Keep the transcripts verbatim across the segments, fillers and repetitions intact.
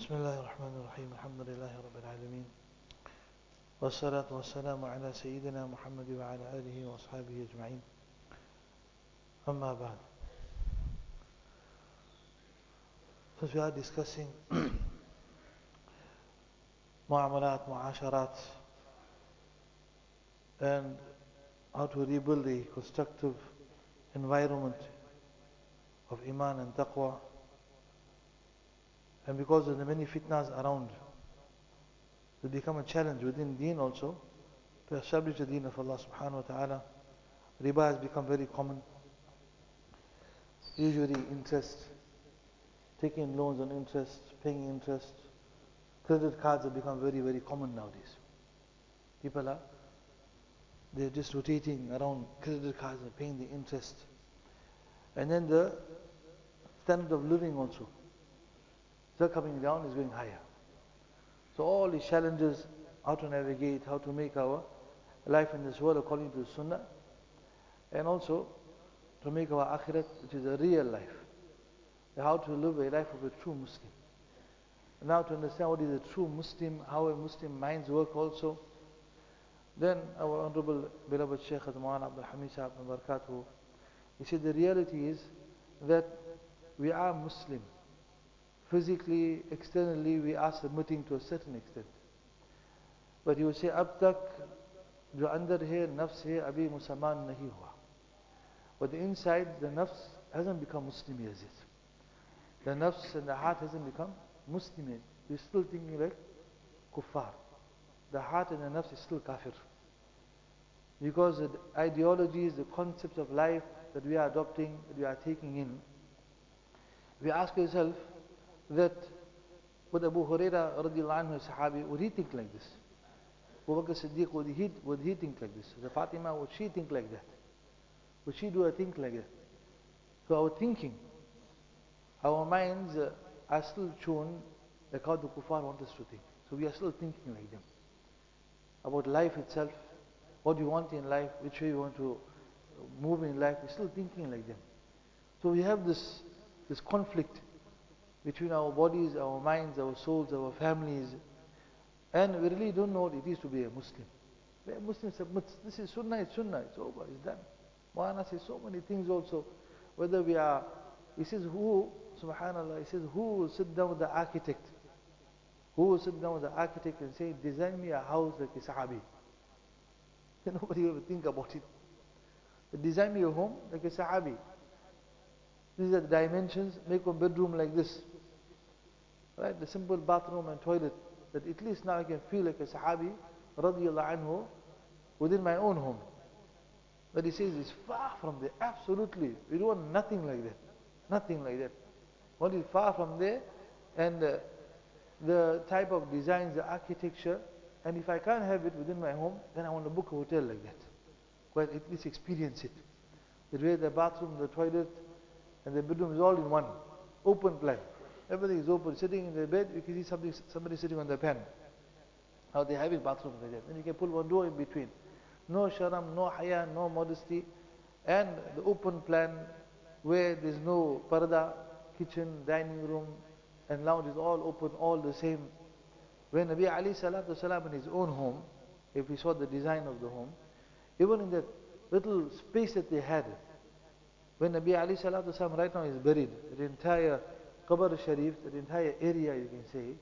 بسم الله الرحمن الرحيم الحمد لله رب العالمين والصلاة والسلام على سيدنا محمد وعلى آله وأصحابه أجمعين أما بعد. So we are discussing mu'amalat, mu'asharat, and how to rebuild a constructive environment of iman and taqwa. And because of the many fitnas around, it become a challenge within deen also to establish the deen of Allah subhanahu wa ta'ala. Riba has become very common. Usually interest, taking loans on interest, paying interest. Credit cards have become very, very common nowadays. People are, they're just rotating around credit cards and paying the interest. And then the standard of living also, they're coming down, is going higher. So all these challenges, how to navigate, how to make our life in this world according to the Sunnah, and also to make our akhirat, which is a real life. How to live a life of a true Muslim. Now to understand what is a true Muslim, how a Muslim minds work also. Then our honorable beloved Shaykh Maulana Abdul Hamid Sahib Barakatuh, he said the reality is that we are Muslim. Physically, externally, we are submitting to a certain extent. But he would say, ab tak jo andar hai, nafs hai, abhi musaman nahi hua. But the inside, the nafs hasn't become Muslim yet. The nafs and the heart hasn't become Muslim yet. We're still thinking like kuffar. The heart and the nafs is still kafir. Because the ideologies, the concepts of life that we are adopting, that we are taking in, we ask yourself that would Abu Huraira radiallahu anhu, Sahabi, would he think like this? Abu Bakr Siddiq, would he, would he think like this? The Fatima, would she think like that? Would she do a think like that? So our thinking, our minds uh, are still tuned like how the kuffar want us to think. So we are still thinking like them. About life itself, what you want in life, which way you want to move in life, we're still thinking like them. So we have this, this conflict between our bodies, our minds, our souls, our families, and we really don't know what it is to be a Muslim. A Muslim submits, this is Sunnah, it's Sunnah, it's over, it's done. Maulana says so many things also, whether we are, he says who, subhanallah, he says who will sit down with the architect, who will sit down with the architect and say, design me a house like a Sahabi. Nobody will ever think about it. Design me a home like a Sahabi. These are the dimensions, make one bedroom like this. Right, the simple bathroom and toilet, that at least now I can feel like a Sahabi, radiallahu anhu, within my own home. But he says it's far from there, absolutely. We don't want nothing like that. Nothing like that. Only far from there, and uh, the type of designs, the architecture, and if I can't have it within my home, then I want to book a hotel like that. Well, at least experience it. The way the bathroom, the toilet, and the bedroom is all in one, open plan. Everything is open. Sitting in the bed, you can see somebody, somebody sitting on the pen. How they have it bathrooms like that. Then you can pull one door in between. No sharam, no haya, no modesty. And the open plan where there's no parda, kitchen, dining room, and lounge is all open, all the same. When Nabi alayhi salatu wasalam in his own home, if we saw the design of the home, even in that little space that they had, when Nabi alayhi salatu wasalam right now is buried, the entire Qabr Sharif, the entire area you can say,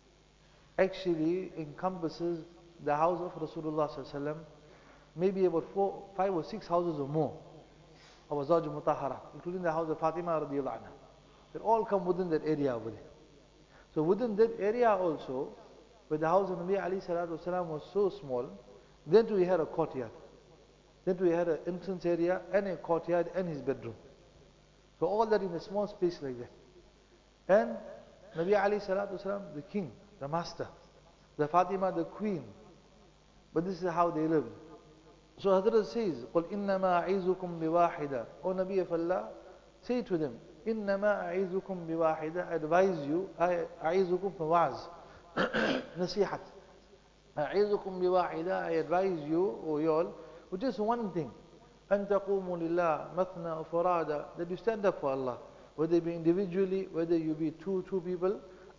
actually encompasses the house of Rasulullah sallallahu alaihi wasallam, maybe about four, five or six houses or more of Azwaj Mutahhara, including the house of Fatima radiallahu anha. They all come within that area over there. So within that area also, where the house of Nabi alayhi salatu wasalam was so small, then we had a courtyard. Then we had an entrance area and a courtyard and his bedroom. So all that in a small space like that. And Nabi alayhi salatu wasalam, the king, the master, the Fatima, the queen. But this is how they lived. So Hazrat says, قُلْ إِنَّمَا أَعِذُكُمْ بِوَاحِدًا O Nabi of Allah, say to them, إِنَّمَا أَعِذُكُمْ بِوَاحِدًا I advise you, I أَعِذُكُمْ فَوَعْز نصيحة أَعِذُكُمْ بِوَاحِدًا I advise you, O you all, with just one thing. أَن تَقُومُوا لِلَّهِ مَثْنَى وَفُرَادًا That you stand up for Allah. Whether it be individually, whether you be two, two people,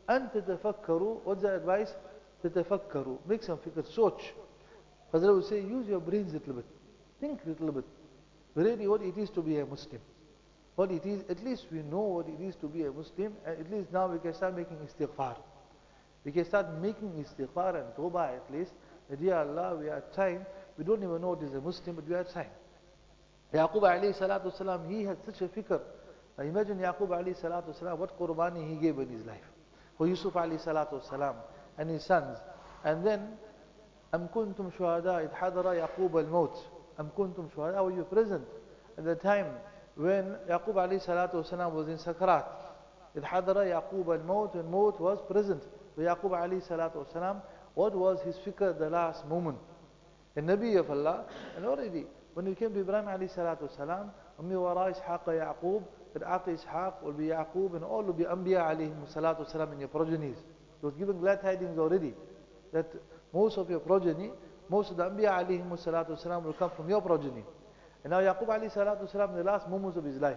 أن تتفكروا. What's the advice? تتفكروا. Make some fikr, search. Hazrat would say, use your brains a little bit. Think a little bit. Really what it is to be a Muslim. What it is, at least we know what it is to be a Muslim, and at least now we can start making istighfar. We can start making istighfar and tawbah at least. That, Ya Allah, we are trying. We don't even know what is a Muslim, but we are trying. Yaqub alayhi salatu wasalam, he had such a fikr. Now imagine Yaqub alayhi salatu wasalam, what qurbani he gave in his life. For Yusuf alayhi salatu wasalam and his sons. And then, أم كنتم شهداء إذ حضر يعقوب الموت. أم كنتم شهداء, were you present at the time when Yaqub alayhi salatu wasalam was in Sakrat? إذ حضر يعقوب الموت, when Maut was present. For Yaqub alayhi salatu wasalam, what was his fikr at the last moment? The Nabi of Allah, and already when it came to Ibrahim alayhi salatu wasalam, أمي وراء إسحاق يعقوب, that after Ishaq will be Yaqub and all will be Anbiya alayhi salatu wasalam in your progenies. He was given glad tidings already that most of your progeny, most of the Anbiya alayhi salatu wasalam will come from your progeny. And now Yaqub alayhi salatu wasalam in the last moments of his life.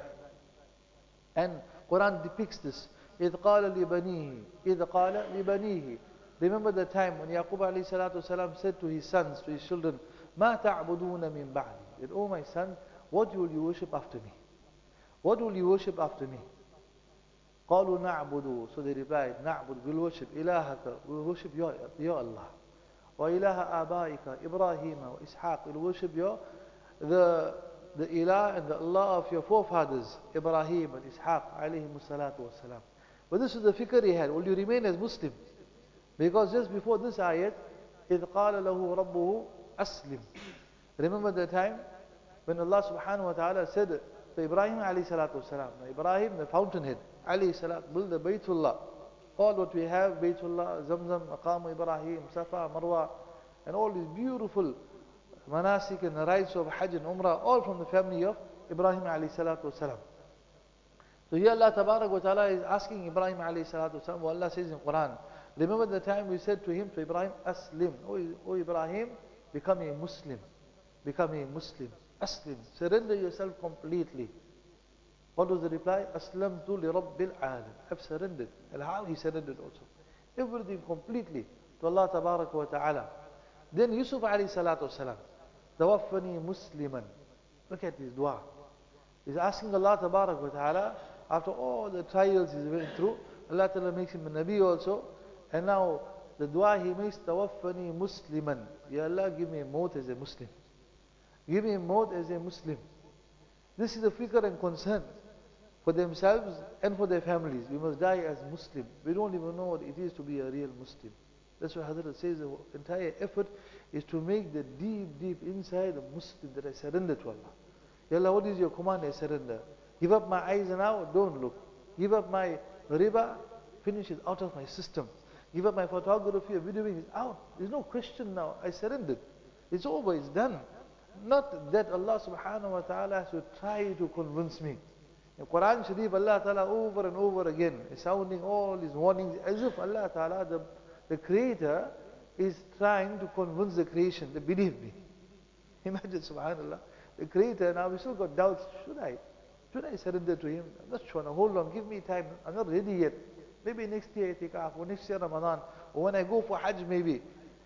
And Quran depicts this. إِذْ قَالَ لِبَنِيهِ إِذْ قَالَ لِبَنِيهِ. Remember the time when Yaqub alayhi salatu wasalam said to his sons, to his children, مَا تَعْبُدُونَ مِن بَعْدِ. That, oh my son, what will you worship after me? What will you worship after me? قَالُوا نَعْبُدُ. So they replied, نَعْبُدُ, we'll worship إِلَهَكَ, we'll worship your, your Allah. وَإِلَهَ آبَائِكَ إِبْرَاهِيمَ وَإِسْحَاقَ, we'll worship your, the, the ilah and the Allah of your forefathers, Ibrahim and Ishaq alayhi salatu wasalam. But this is the fikr he had. Will you remain as Muslim? Because just before this ayat, إِذْ قَالَ لَهُ رَبُّهُ أَسْلِمْ. Remember the time when Allah subhanahu wa ta'ala said to Ibrahim alayhi salatu wasalam, Ibrahim, the fountainhead, alayhi salatu, build the Baytullah. All what we have, Baytullah, Zamzam, Maqam Ibrahim, Safa, Marwa, and all these beautiful manasik and the rites of Hajj and Umrah, all from the family of Ibrahim alayhi salatu wasalam. So here Allah tabarak wa ta'ala is asking Ibrahim alayhi salatu wasalam, what Allah says in Quran. Remember the time we said to him, to Ibrahim, Aslim. Oh, oh Ibrahim, become a Muslim. Become a Muslim. Aslim. Surrender yourself completely. What was the reply? Aslamtu li Rabbil Alam. I've surrendered. And how he surrendered also. Everything completely to Allah tabarak wa ta'ala. Then Yusuf alayhi salatu wasalam, Tawaffani Musliman. Look at his dua. He's asking Allah tabarak wa ta'ala, after all the trials he's went through, Allah ta'ala makes him a Nabi also. And now the dua he makes, Tawaffani Musliman. Ya Allah, give me a maut as a Muslim. Give me a maut as a Muslim. This is the fikr and concern for themselves and for their families. We must die as Muslim. We don't even know what it is to be a real Muslim. That's why Hazrat says the entire effort is to make the deep, deep inside a Muslim that I surrender to Allah. Ya Allah, what is your command? I surrender. Give up my eyes now, don't look. Give up my riba, finish it out of my system. Give up my photography or videoing, it's out. There's no question now. I surrendered. It's over, it's done. Not that Allah subhanahu wa ta'ala has to try to convince me. In Quran Sharif, Allah ta'ala over and over again is sounding all these warnings as if Allah ta'ala, the, the creator, is trying to convince the creation that believe me. Imagine, subhanallah, the creator, now we still got doubts. Should I? Should I surrender to him? I'm not sure. Now hold on, give me time. I'm not ready yet. Maybe next year itikaf, or next year Ramadan, or when I go for Hajj maybe.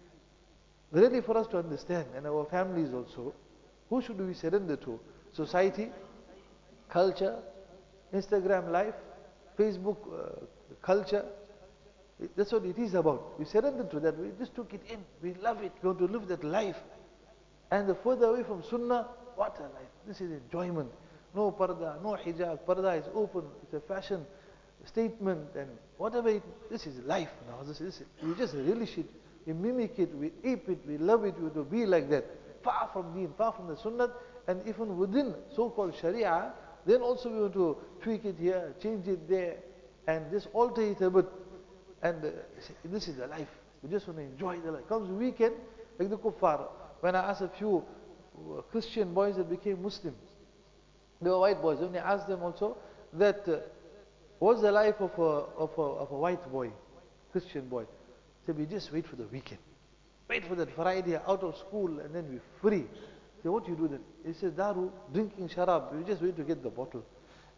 Really for us to understand, and our families also, who should we surrender to? Society, culture, Instagram life, Facebook uh, culture. That's what it is about. We surrender to that. We just took it in. We love it. We want to live that life. And the further away from Sunnah, what a life. This is enjoyment. No parda, no hijab. Parda is open. It's a fashion statement and whatever it, this is life now. This is, we just relish it, we mimic it, we ape it, we love it, we want to be like that. Far from deen, far from the sunnah, and even within so-called sharia, then also we want to tweak it here, change it there, and just alter it a bit. And uh, this is the life. We just want to enjoy the life. Comes weekend, like the kuffar. When I asked a few uh, Christian boys that became Muslims, they were white boys, when I asked them also that uh, what's the life of a, of a, of a white boy, Christian boy? So we just wait for the weekend. Wait for that Friday out of school and then we're free. So what do you do then? He says, Daru, drinking sharab, we just wait to get the bottle.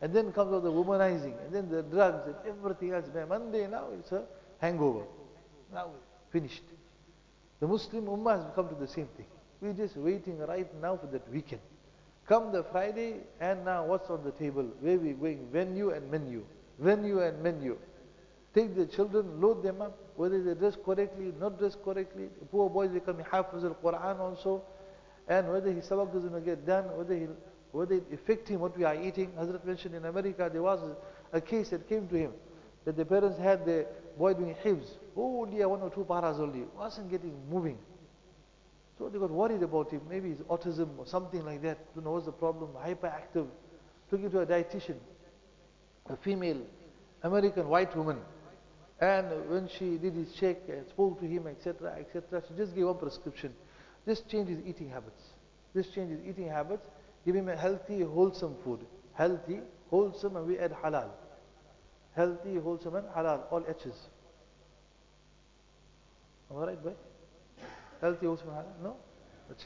And then comes all the womanizing, and then the drugs and everything else. By Monday now it's a hangover. Now finished. The Muslim Ummah has come to the same thing. We're just waiting right now for that weekend. Come the Friday, and now what's on the table? Where we going? Venue and menu. Venue and menu. Take the children, load them up, whether they dress correctly, not dress correctly. The poor boys becoming Hafiz al-Quran also. And whether his sabak is going to get done, whether, he, whether it affect him what we are eating. Hazrat mentioned in America, there was a case that came to him, that the parents had the boy doing hifz. Only one or two paras only. Wasn't getting moving. So they got worried about him. Maybe he's autism or something like that. Don't know what's the problem. Hyperactive. Took him to a dietitian, a female American white woman. And when she did his check and spoke to him, et cetera, et cetera, she just gave one prescription. Just change his eating habits. Just change his eating habits. Give him a healthy, wholesome food. Healthy, wholesome, and we add halal. Healthy, wholesome, and halal. All H's. Am I right, boy? Healthy, wholesome, and halal? No? Achha.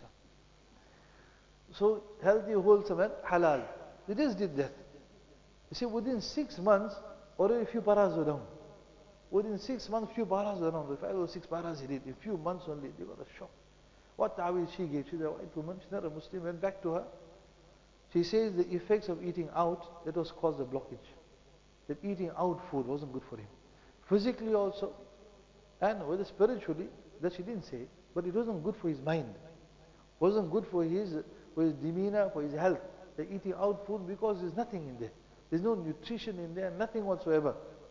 So, healthy, wholesome, and halal. They just did that. You see, within six months, already a few paras were down. Within six months, few paras were down. Five or six paras he did. In a few months only, they got a shock. What ta'wil she gave? She's a white woman, she's not a Muslim. Went back to her. She says the effects of eating out, that was caused the blockage. That eating out food wasn't good for him. Physically also, and whether spiritually, that she didn't say, but it wasn't good for his mind. Wasn't good for his, for his demeanor, for his health. The eating out food, because there's nothing in there. There's no nutrition in there, nothing whatsoever.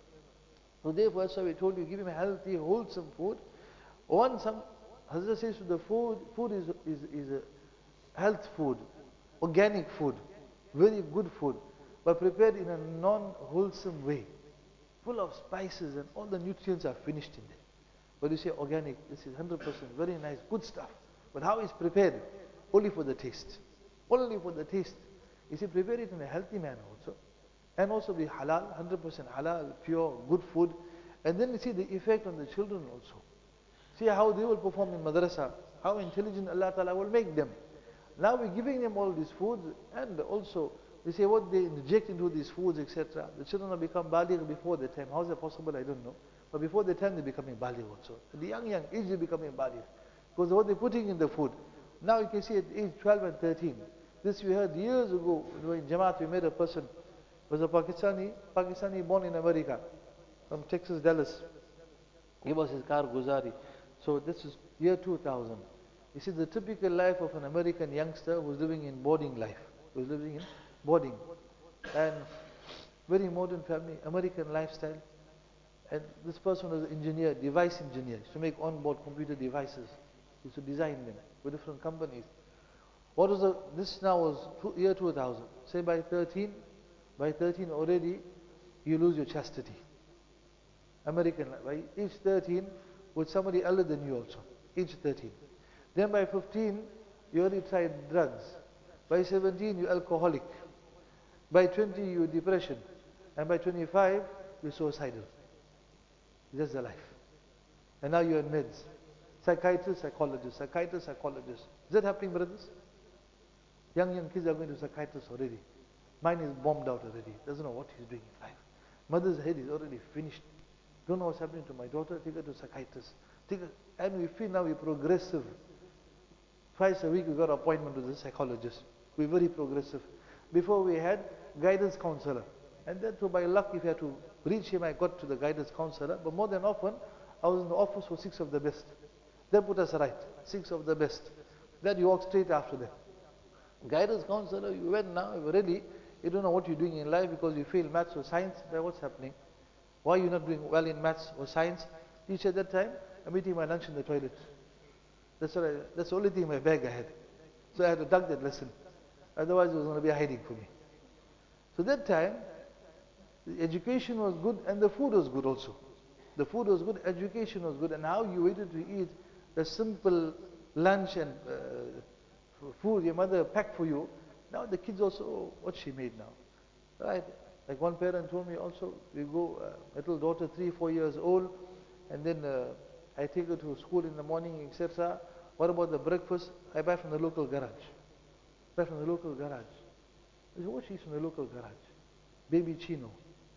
So therefore, that's why we told you, give him a healthy, wholesome food. One, some, Hazrat says, the food, food is, is, is a health food, organic food, very good food, but prepared in a non-wholesome way, full of spices and all the nutrients are finished in there. But you say organic, this is one hundred percent, very nice, good stuff. But how is prepared? Only for the taste. Only for the taste. You see, prepare it in a healthy manner also. And also be halal, one hundred percent halal, pure, good food. And then you see the effect on the children also. See how they will perform in madrasa, how intelligent Allah Ta'ala will make them. Now we're giving them all these foods, and also they say what they inject into these foods, et cetera. The children have become baligh before the time. How is that possible? I don't know. But before the time they're becoming baligh also. At the young, young age they're becoming baligh. Because of what they're putting in the food. Now you can see at age twelve and thirteen. This we heard years ago, when in Jamaat we met a person, was a Pakistani, Pakistani born in America, from Texas, Dallas. He was his car Guzari. So this is year two thousand. You see the typical life of an American youngster who's living in boarding life. Who's living in boarding. And very modern family, American lifestyle. And this person was an engineer, device engineer. He used to make on-board computer devices. He used to design them with different companies. What was the, this now was two, year two thousand. Say by thirteen, by thirteen already you lose your chastity. American life. By age thirteen, with somebody elder than you also. Age thirteen. Then by fifteen, you already tried drugs. By seventeen, you're alcoholic. By twenty, you're depression. And by twenty-five, you're suicidal. That's the life. And now you're in meds. Psychiatrist, psychologist, psychiatrist, psychologist. Is that happening, brothers? Young, young kids are going to psychiatrists already. Mine is bombed out already. Doesn't know what he's doing in life. Mother's head is already finished. Don't know what's happening to my daughter. Take her to psychiatrist. Take her. And we feel now we're progressive. Twice a week we got an appointment with a psychologist. We're very progressive. Before we had guidance counselor. And then so by luck, if you had to reach him, I got to the guidance counselor. But more than often, I was in the office for six of the best. They put us right. Six of the best. Then you walk straight after them. Guidance counselor, you went now, really, you don't know what you're doing in life because you fail maths or science. Then what's happening? Why are you not doing well in maths or science? Teacher, at that time, I'm eating my lunch in the toilet. That's, what I, that's the only thing in my bag I had. So I had to duck that lesson. Otherwise, it was going to be a hiding for me. So that time, the education was good and the food was good also. The food was good, education was good, and how you waited to eat a simple lunch and uh, food your mother packed for you. Now the kids also, oh, what she made now. Right? Like one parent told me also, we go, uh, little daughter, three, four years old, and then uh, I take her to school in the morning, et cetera. What about the breakfast? I buy from the local garage. Buy from the local garage. I said, what she eats from the local garage? Baby Chino.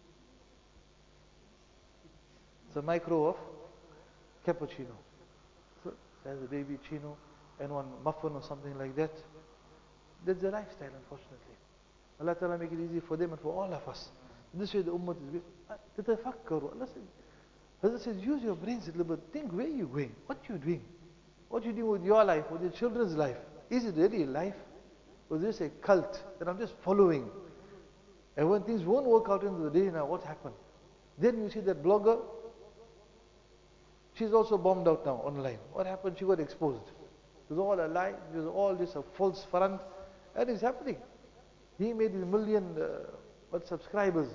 It's a micro of cappuccino. So it has a baby Chino and one muffin or something like that. That's the lifestyle, unfortunately. Allah Ta'ala make it easy for them and for all of us. This way the ummah is تتفكروا. Allah says, Allah says, use your brains a little bit. Think where you're going, what you're doing, what you're doing with your life, with your children's life. Is it really a life? Or is this a cult that I'm just following? And when things won't work out in the day now, what happened? Then you see that blogger, she's also bombed out now online. What happened? She got exposed. It was all a lie. It was all just a false front. And it's happening. He made a million uh, what subscribers.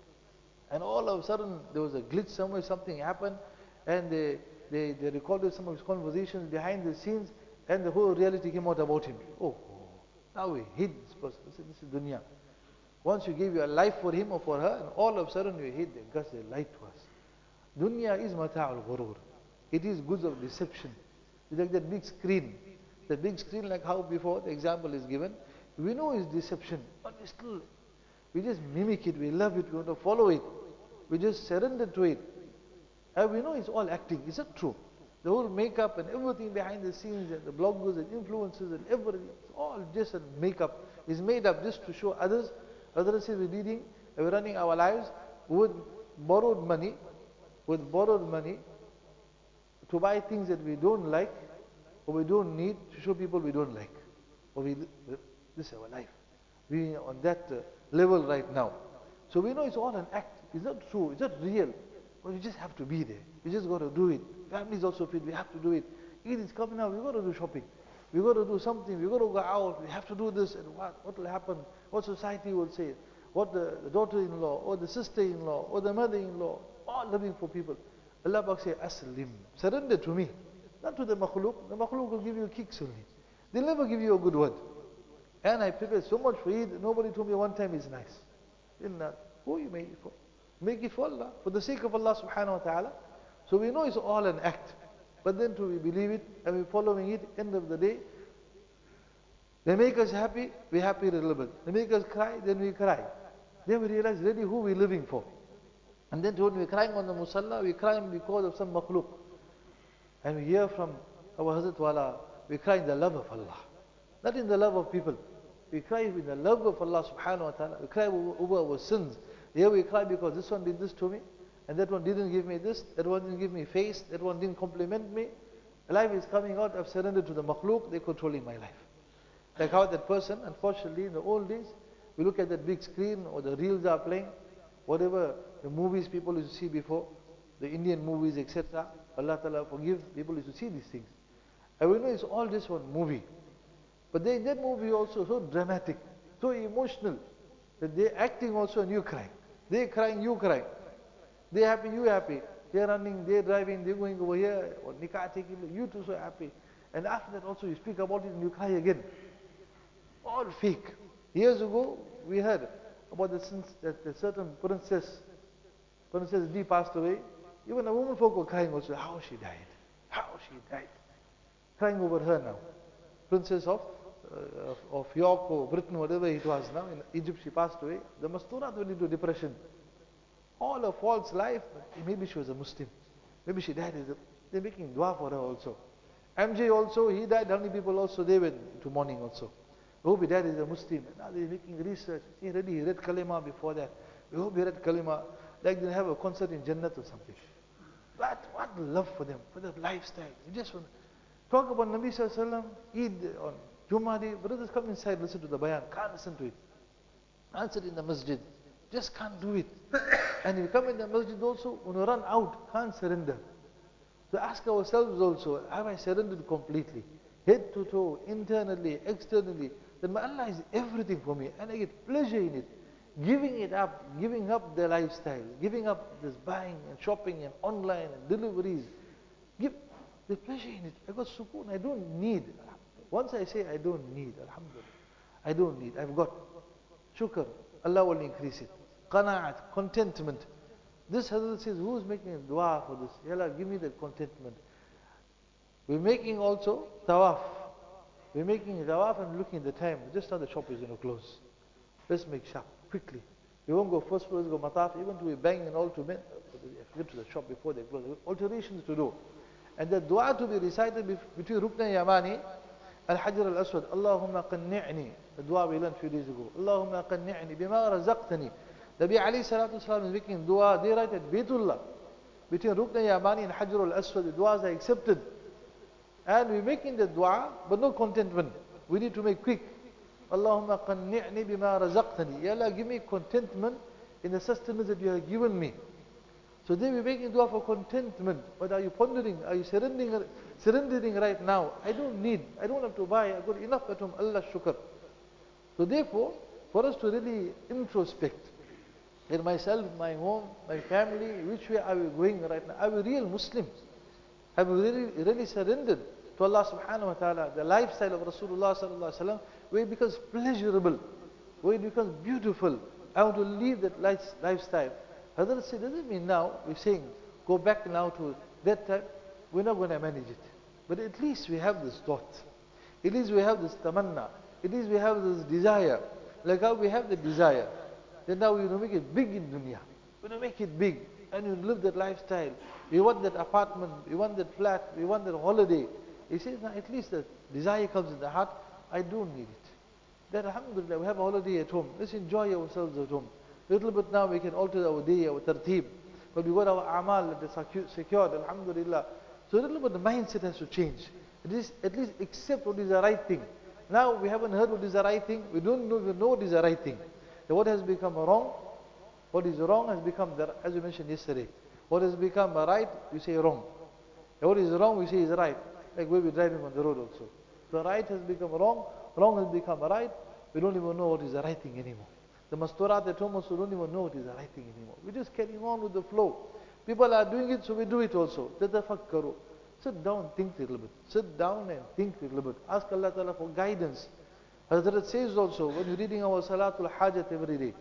And all of a sudden, there was a glitch somewhere, something happened. And they, they, they recorded some of his conversations behind the scenes. And the whole reality came out about him. Oh, now we hate this person. This is dunya. Once you give your life for him or for her, and all of a sudden you hate them because they lied to us. Dunya is mata'ul ghurur. It is goods of deception. It's like that big screen. The big screen, like how before the example is given, we know it's deception, but we still, we just mimic it, we love it, we want to follow it. We just surrender to it. And we know it's all acting. Is that true? The whole makeup and everything behind the scenes and the bloggers and influencers and everything, it's all just a makeup. It's made up just to show others. Others say we're leading, we're running our lives with borrowed money, with borrowed money to buy things that we don't like or we don't need to show people we don't like. Or we, this is our life. We're on that uh, level right now. So we know it's all an act. It's not true. It's not real. But we just have to be there. We just got to do it. Families also feel we have to do it. Eid is coming now. We got to do shopping. We got to do something. We got to go out. We have to do this. And what what will happen? What society will say? What the, the daughter-in-law or the sister-in-law or the mother-in-law, all living for people. Allah Pak say, Aslim. Surrender to me. Not to the makhluk. The makhluk will give you kicks only. They'll never give you a good word. And I prepared so much for Eid. Nobody told me one time is nice. Inna, who you made it for? Make it for Allah, for the sake of Allah subhanahu wa ta'ala. So we know it's all an act. But then to we believe it and we're following it, end of the day, they make us happy, we're happy a little bit. They make us cry, then we cry. Then we realize really who we're living for. And then when we're crying on the musalla, we're crying because of some makhluk. And we hear from our Hazrat Wala, we cry in the love of Allah. Not in the love of people. We cry in the love of Allah subhanahu wa ta'ala. We cry over our sins. Here we cry because this one did this to me, and that one didn't give me this, that one didn't give me face, that one didn't compliment me. Life is coming out, I've surrendered to the makhluk, they're controlling my life. Like how that person, unfortunately, in the old days, we look at that big screen or the reels are playing, whatever the movies people used to see before, the Indian movies, et cetera. Allah Ta'ala forgive, people used to see these things. And we know it's all just one movie. But they, that movie also so dramatic, so emotional, that they're acting also and you crying. They're crying, you crying. They're happy, you happy. They're running, they're driving, they're going over here, or nikah taking, you too so happy. And after that also you speak about it and you cry again. All fake. Years ago, we heard about the sense that a certain princess, Princess D passed away. Even the women folk were crying also, how she died, how she died. Crying over her now. Princess of, uh, of, of York or Britain, whatever it was now, in Egypt she passed away. The Masturat went into depression. All a false life, but maybe she was a Muslim. Maybe she died. As a, they're making dua for her also. M J also, he died. How many people also, they went into mourning also. We hope he died as a Muslim. And now they're making research. He already he read Kalima before that. We hope he read Kalima. Like they have a concert in Jannat or something. But what love for them, for their lifestyle. You just want to talk about Nabi Sallallahu Alaihi Wasallam, Eid on Jummah Day. Brothers come inside, listen to the bayan. Can't listen to it. Answer in the masjid. Just can't do it. And we come in the masjid also, when we run out, can't surrender. So ask ourselves also, have I surrendered completely? Head to toe, internally, externally. Then my Allah is everything for me and I get pleasure in it. Giving it up, giving up the lifestyle, giving up this buying and shopping and online and deliveries. Give the pleasure in it. I got sukoon, I don't need. Once I say I don't need, alhamdulillah, I don't need, I've got. Shukr, Allah will increase it. Qana'at, contentment. This Hazrat says, who's making a dua for this? Ya Allah, give me that contentment. We're making also tawaf. We're making tawaf and looking at the time. Just now the shop is going to close. Let's make sharp, quickly. We won't go first floor, go mataf, even to be banging all to men. They have to get to the shop before they close. Alterations to do. And the dua to be recited between Rukn Yamani and Hajar al-Aswad. Allahumma qanni'ni. The dua we learned a few days ago. Allahumma qanni'ni bima razaqtani. Nabi alayhi salatu wasalam is making dua. They write at Baytullah. Between Rukn Yamani and Hajar al-Aswad, the duas are accepted. And we're making the dua, but no contentment. We need to make quick. Allahumma qanni'ni bima razaqtani. Ya Allah, give me contentment in the sustenance that you have given me. So then we're making dua for contentment. But are you pondering? Are you surrendering, surrendering right now? I don't need. I don't have to buy. I've got enough at home. Allah shukr. So therefore, for us to really introspect in myself, my home, my family, which way are we going right now? Are we real Muslims? Have we really, really surrendered to Allah subhanahu wa ta'ala, the lifestyle of Rasulullah sallallahu alaihi wasallam, where it becomes pleasurable, where it becomes beautiful? I want to live that life, lifestyle. Hazrat said, doesn't mean now, we're saying, go back now to that time, we're not going to manage it. But at least we have this thought. At least we have this tamanna. At least we have this desire. Like how we have the desire. Then now we want to make it big in dunya. We want to make it big. And you live that lifestyle. We want that apartment. We want that flat. We want that holiday. He says, now at least the desire comes in the heart. I don't need it. Then alhamdulillah, we have a holiday at home. Let's enjoy ourselves at home. Little bit now we can alter our day, our tartib. But we got our amal that is secured, alhamdulillah. So a little bit the mindset has to change. At least, at least accept what is the right thing. Now we haven't heard what is the right thing. We don't know, we know what is the right thing. Then what has become wrong, what is wrong has become, the, as we mentioned yesterday. What has become right, we say wrong. And what is wrong, we say is right. Like where we're driving on the road also. The right has become wrong, wrong has become right. We don't even know what is the right thing anymore. The masturat at home also don't even know what is the right thing anymore. We're just carrying on with the flow. People are doing it, so we do it also. Tatafakkaru. Sit down, think a little bit. Sit down and think a little bit. Ask Allah Ta'ala for guidance. Hazrat says also, when you're reading our Salatul Hajat every day,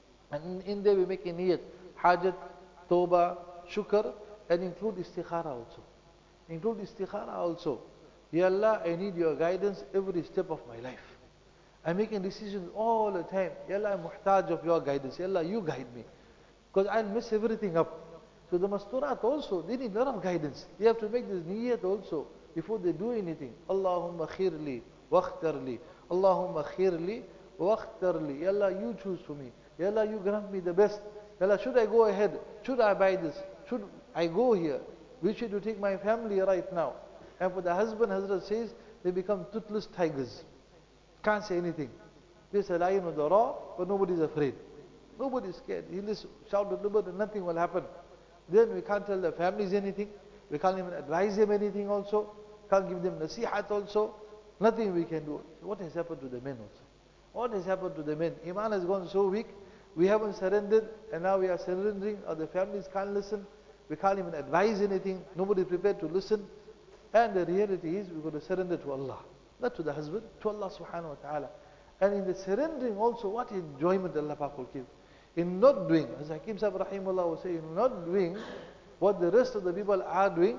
and in there we make a niyat, Hajat, Tawbah, Shukr, and include Istikhara also. Include Istikhara also. Ya Allah, I need your guidance every step of my life. I'm making decisions all the time. Ya Allah, I'm muhtaj of your guidance. Ya Allah, you guide me. Because I'll mess everything up. So the masturat also, they need a lot of guidance. They have to make this niyat also before they do anything. Allahumma khirli, wakhtarli. Allahumma khirli, wakhtarli. Ya Allah, you choose for me. Ya Allah, you grant me the best. Ya Allah, should I go ahead? Should I buy this? Should I go here? Which way to take my family right now? And for the husband, Hazrat says, they become toothless tigers. Can't say anything. There's a lion on the raw, but nobody's afraid. Nobody's scared. He'll just shout a little bit and nothing will happen. Then we can't tell the families anything. We can't even advise them anything also. Can't give them nasihat also. Nothing we can do. So what has happened to the men also? What has happened to the men? Iman has gone so weak. We haven't surrendered and now we are surrendering. Or the families can't listen. We can't even advise anything. Nobody is prepared to listen. And the reality is we've got to surrender to Allah. Not to the husband, to Allah subhanahu wa ta'ala. And in the surrendering also, what enjoyment Allah Pak will give. In not doing, as Hakim Sahib Rahimullah was saying, in not doing what the rest of the people are doing,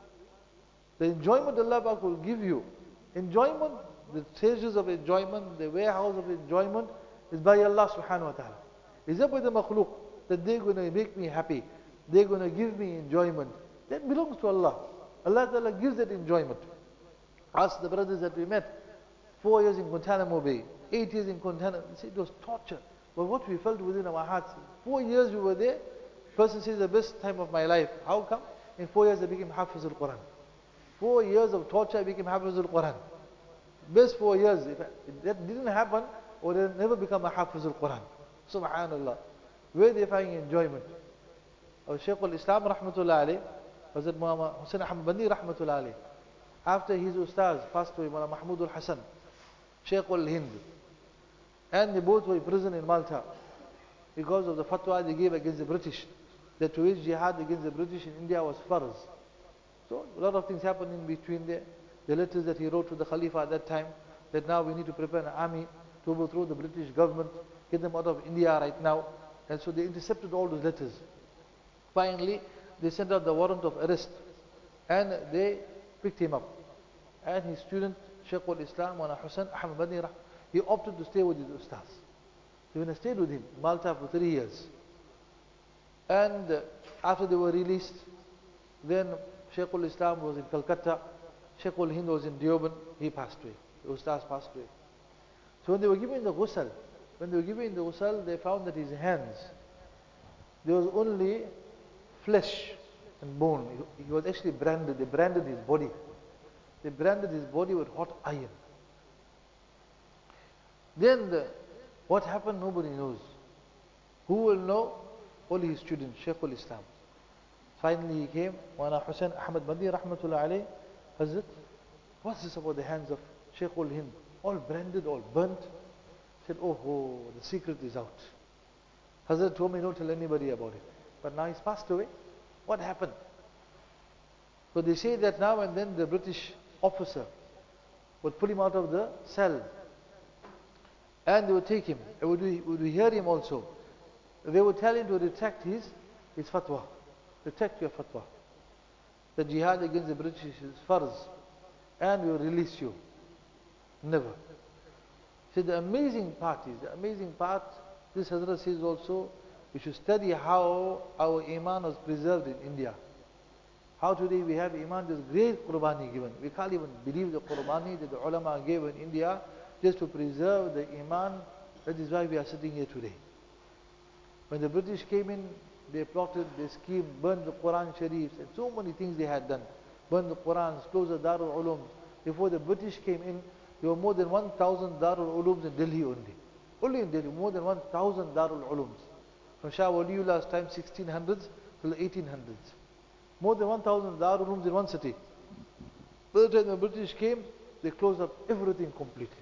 the enjoyment Allah Pak will give you. Enjoyment, the treasures of enjoyment, the warehouse of enjoyment is by Allah subhanahu wa ta'ala. Is that by the makhluk that they're going to make me happy, they're going to give me enjoyment. That belongs to Allah. Allah Ta'ala gives that enjoyment. Ask the brothers that we met, four years in Guantanamo Bay, eight years in Guantanamo, they said it was torture. But what we felt within our hearts, four years we were there, person says the best time of my life. How come? In four years I became Hafiz al-Quran. Four years of torture I became Hafiz al-Quran. Best four years. If that didn't happen, I would have never become a Hafiz al-Quran. Subhanallah. Where they find enjoyment? Our Shaykh al-Islam rahmatullah alayh, Hazrat Muhammad Hussain Ahmad Bandi rahmatullah alayh, after his ustaz passed away, Mullah Mahmud al-Hassan, Shaykh al-Hind, and they both were in prison in Malta because of the fatwa they gave against the British, that to wage jihad against the British in India was farz. So a lot of things happened in between there. The letters that he wrote to the Khalifa at that time, that now we need to prepare an army to overthrow the British government, get them out of India right now. And so they intercepted all those letters. Finally, they sent out the warrant of arrest and they picked him up. And his student, Shaykh al-Islam, Mullah Hussain Ahmad Bandi, he opted to stay with his ustaz. They went and stayed with him in Malta for three years. And uh, after they were released, then Shaykh al-Islam was in Calcutta, Shaykh al-Hind was in Deoband, he passed away. The Ustaz passed away. So when they were giving the ghusl, when they were giving the ghusl, they found that his hands, there was only flesh and bone. He, he was actually branded, they branded his body. They branded his body with hot iron. Then the, what happened, nobody knows. Who will know? Only his student, Shaykh al-Islam. Finally he came, Maulana Hussain Ahmad Madi Rahmatullah alayh, Hazrat, what's this about the hands of Shaykh al-Hind? All branded, all burnt. He said, oh, oh, the secret is out. Hazrat told me, don't tell anybody about it. But now he's passed away. What happened? So they say that now and then the British officer would pull him out of the cell and they would take him. And would we, would we hear him also? They would tell him to retract his, his fatwa. Retract your fatwa. The jihad against the British is farz. And we will release you. Never. See, the amazing part is, the amazing part, this Hazrat says also, we should study how our Iman was preserved in India. How today we have Iman, this great Qurbani given. We can't even believe the Qurbani that the ulama gave in India just to preserve the Iman. That is why we are sitting here today. When the British came in, they plotted, they schemed, burned the Quran Sharifs, and so many things they had done. Burned the Qurans, closed the Darul Ulum. Before the British came in, there were more than one thousand Darul Ulums in Delhi only. Only in Delhi, more than one thousand Darul Ulums. From Shah Waliullah's time, sixteen hundreds till the eighteen hundreds. More than one thousand Darul Ulums in one city. By the time the British came, they closed up everything completely.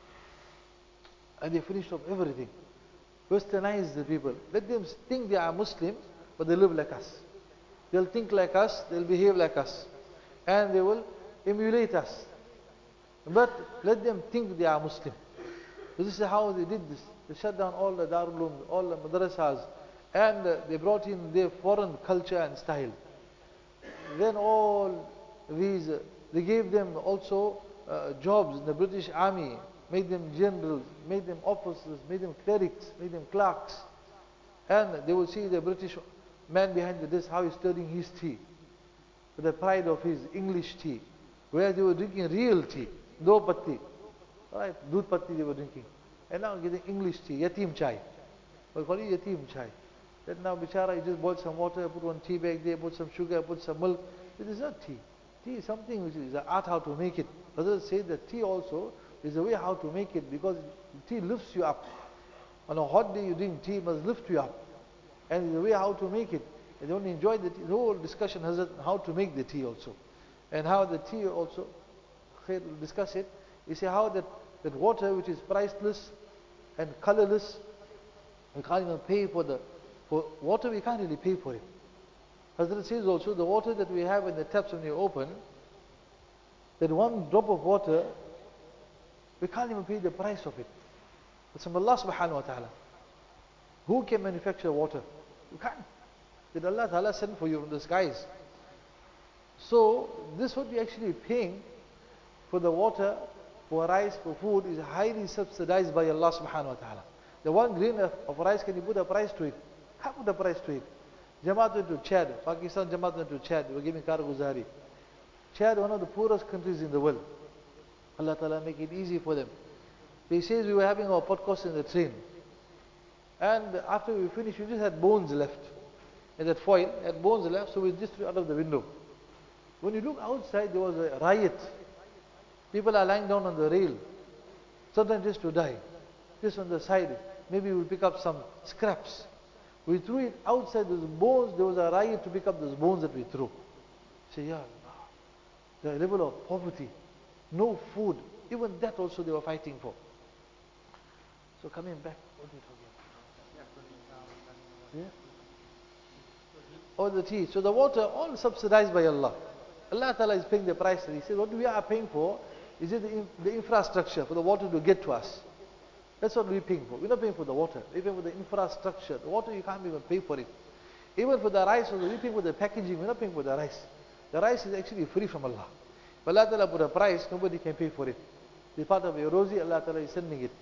And they finished off everything. Westernized the people. Let them think they are Muslim, but they live like us. They'll think like us, they'll behave like us. And they will emulate us. But let them think they are Muslim. So this is how they did this. They shut down all the Darul Ulum, all the madrasas, and uh, they brought in their foreign culture and style. Then all these, uh, they gave them also uh, jobs in the British Army, made them generals, made them officers, made them clerics, made them clerks. And they will see the British man behind the desk, how he's stirring his tea, with the pride of his English tea, where they were drinking real tea, do patti, right, doodh patti they were drinking. And now getting English tea, yatim chai. We call it yatim chai. That now bichara, you just boil some water, put one tea bag there, put some sugar, put some milk. It is not tea. Tea is something which is an art how to make it. Others say that tea also is a way how to make it, because tea lifts you up. On a hot day you drink tea, it must lift you up. And it's a way how to make it. And they only enjoy the tea. The whole discussion has how to make the tea also. And how the tea also, we'll discuss it. You see how that, that water which is priceless and colorless, we can't even pay for the, for water we can't really pay for it. Hazrat says also, the water that we have in the taps when you open, that one drop of water, we can't even pay the price of it. It's from Allah subhanahu wa ta'ala. Who can manufacture water? You can't. Did Allah ta'ala send for you from the skies? So, this what we actually paying for the water, for rice, for food, is highly subsidized by Allah subhanahu wa ta'ala. The one grain of, of rice, can you put a price to it? Can't put a price to it. Jamaat went to Chad, Pakistan Jamaat went to Chad, they were giving Karguzari. Chad, one of the poorest countries in the world. Allah ta'ala make it easy for them. They says we were having our podcast in the train. And after we finished, we just had bones left. And that foil had bones left, so we just threw out of the window. When you look outside, there was a riot. People are lying down on the rail, sometimes just to die. Just on the side, maybe we'll pick up some scraps. We threw it outside those bones, there was a riot to pick up those bones that we threw. Say, Ya Allah, the level of poverty, no food, even that also they were fighting for. So coming back, what are you talking about? Yeah? All the tea. So the water, all subsidized by Allah. Allah Ta'ala is paying the price. He said, what we are paying for is it the, in, the infrastructure for the water to get to us. That's what we're paying for. We're not paying for the water. We're paying for the infrastructure. The water, you can't even pay for it. Even for the rice, we're paying for the packaging. We're not paying for the rice. The rice is actually free from Allah. But Allah Ta'ala put a price, nobody can pay for it. It's part of your rosy, Allah Ta'ala is sending it.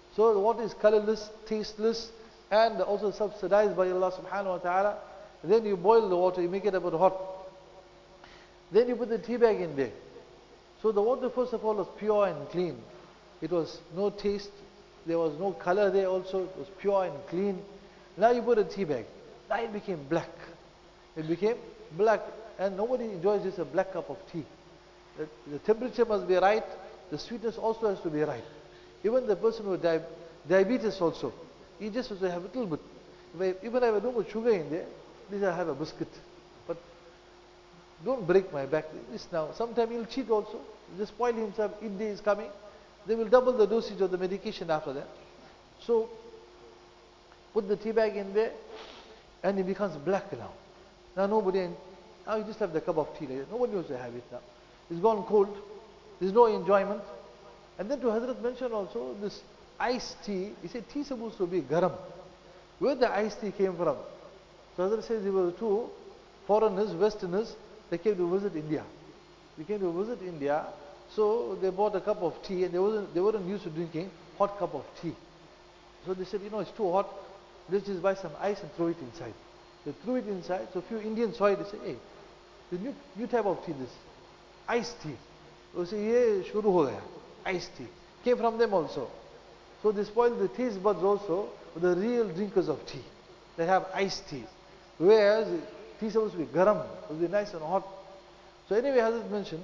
So the water is colorless, tasteless, and also subsidized by Allah subhanahu wa ta'ala. Then you boil the water, you make it about hot. Then you put the tea bag in there. So the water first of all was pure and clean. It was no taste, there was no color there also, it was pure and clean. Now you put a tea bag. Now it became black. It became black, and nobody enjoys just a black cup of tea. The, the temperature must be right, the sweetness also has to be right. Even the person with di diabetes also, he just has to have a little bit. If I, even if I have no more sugar in there, at least I have a biscuit. But don't break my back. This now, sometime he'll cheat also. He'll just spoil himself. Eid day is coming. They will double the dosage of the medication after that. So, put the tea bag in there, and it becomes black now. Now nobody, now you just have the cup of tea like that. Nobody wants to have it now. It's gone cold. There's no enjoyment. And then to Hazrat mentioned also this iced tea. He said tea is supposed to be garam. Where the iced tea came from? So Hazrat says there were two foreigners, westerners, they came to visit India. They came to visit India, so they bought a cup of tea, and they wasn't, they weren't used to drinking hot cup of tea. So they said, you know, it's too hot, let's just buy some ice and throw it inside. They threw it inside, so a few Indians saw it, they said, hey, the new, new type of tea, this iced tea. They said, yeah, shuru ho gaya, iced tea. Came from them also. So they spoiled the taste buds also with the real drinkers of tea. They have iced tea. Whereas tea is supposed to be garam, it would be nice and hot. So anyway, Hazrat mentioned,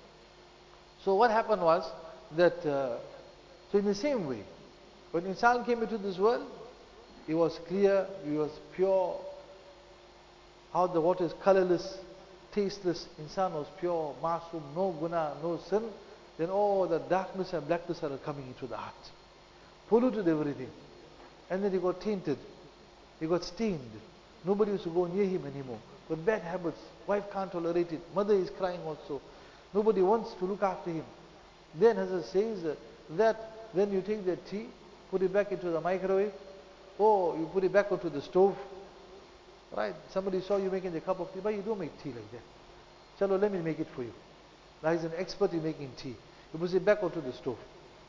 so what happened was that, uh, so in the same way, when insan came into this world, it was clear, it was pure, how the water is colorless, tasteless, insan was pure, masoom, no guna, no sin, then all the darkness and blackness are coming into the heart. Polluted everything. And then he got tainted, he got stained. Nobody used to go near him anymore. With bad habits, wife can't tolerate it, mother is crying also. Nobody wants to look after him. Then Hazrat says uh, that when you take that tea, put it back into the microwave, or you put it back onto the stove. Right? Somebody saw you making a cup of tea, but you don't make tea like that. Chalo, let me make it for you. Now he's an expert in making tea. He puts it back onto the stove.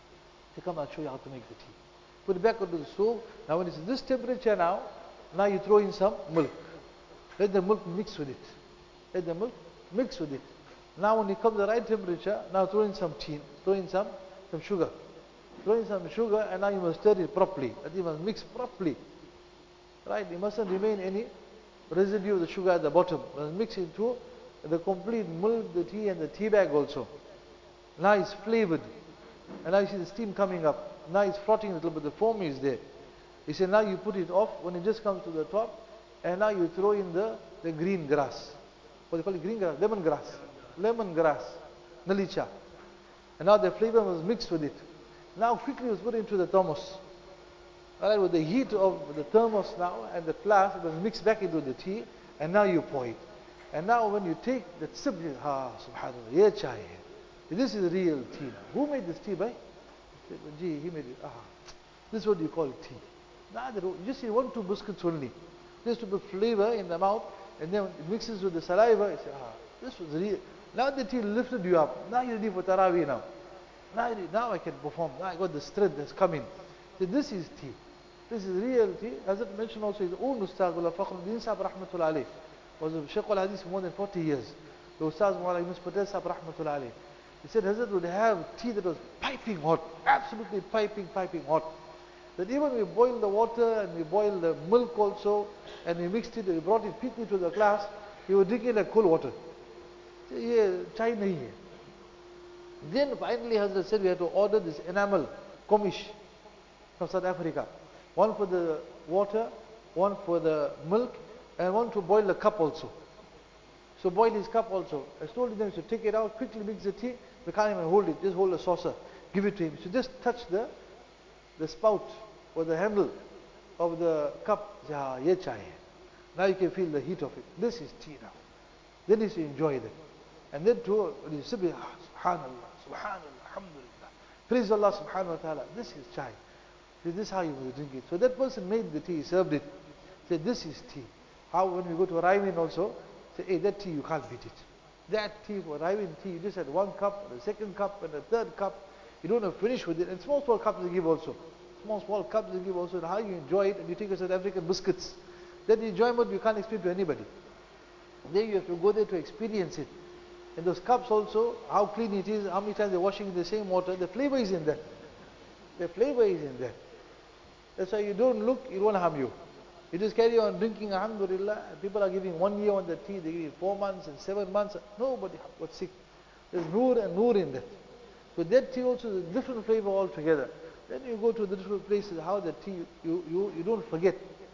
He come, I'll show you how to make the tea. Put it back onto the stove. Now when it's this temperature now, now you throw in some milk. Let the milk mix with it. Let the milk mix with it. Now when it comes the right temperature, now throw in some tea, throw in some, some sugar. Throw in some sugar, and now you must stir it properly. That you must mix properly. Right? It mustn't remain any residue of the sugar at the bottom. You must mix into the complete milk, the tea, and the tea bag also. Now it's flavored. And now you see the steam coming up. Now it's frothing a little bit, the foam is there. He said now you put it off when it just comes to the top, and now you throw in the, the green grass. What do you call it? Green grass? Lemon grass. Lemon grass. Nalicha. And now the flavor was mixed with it. Now quickly it was put into the thermos. Alright, with the heat of the thermos now and the flask, it was mixed back into the tea, and now you pour it. And now when you take that sip, you say, ah, subhanAllah, ye chai hai. This is real tea now. Who made this tea, bhai? Gee, he made it. Ah, this is what you call tea. Now, you just see one, two biscuits only. Just to put flavor in the mouth, and then it mixes with the saliva. You say, ah, this was real. Now the tea lifted you up. Now you're ready for Taraweeh now. Now, now I can perform. Now I got the strength that's coming. So this is tea. This is real tea. As it mentioned also, his own Ustaz, Mullah Fakhruddin Sahib Rahmatullah Alayh, was a Shaykh al-Hadith for more than forty years. The Ustaz Mullah Yunus Patel Sahib Rahmatullah Alayh. He said Hazrat would have tea that was piping hot, absolutely piping, piping hot. That even we boiled the water and we boiled the milk also, and we mixed it, we brought it quickly to the glass, he would drink it like cold water. Yeah, chai nahi hai. Then finally Hazrat said we had to order this enamel, komish, from South Africa. One for the water, one for the milk, and one to boil the cup also. So boil his cup also. I told them to take it out, quickly mix the tea. We can't even hold it, just hold a saucer. Give it to him. So just touch the the spout or the handle of the cup. Ah, ye chai hai. Now you can feel the heat of it. This is tea now. Then he enjoy it. And then to when you say, ah, subhanallah, subhanallah, alhamdulillah. Praise Allah subhanahu wa ta'ala. This is chai. So this is how you will drink it. So that person made the tea, served it. Said, this is tea. How when we go to Raimin also, say, hey, that tea you can't beat it. That tea for Raimin tea, you just had one cup, and a second cup, and a third cup. You don't have to finish with it. And small, small cups they give also. Small, small cups they give also. How you enjoy it, and you take a South African biscuits. That enjoyment you can't explain to anybody. There you have to go there to experience it. And those cups also, how clean it is, how many times they're washing in the same water, the flavor is in there. The flavor is in there. That's why you don't look, it won't harm you. You just carry on drinking, alhamdulillah. People are giving one year on the tea, they give you four months and seven months. Nobody got sick. There's noor and noor in that. So that tea also is a different flavor altogether. Then you go to the different places, how the tea, you, you, you don't forget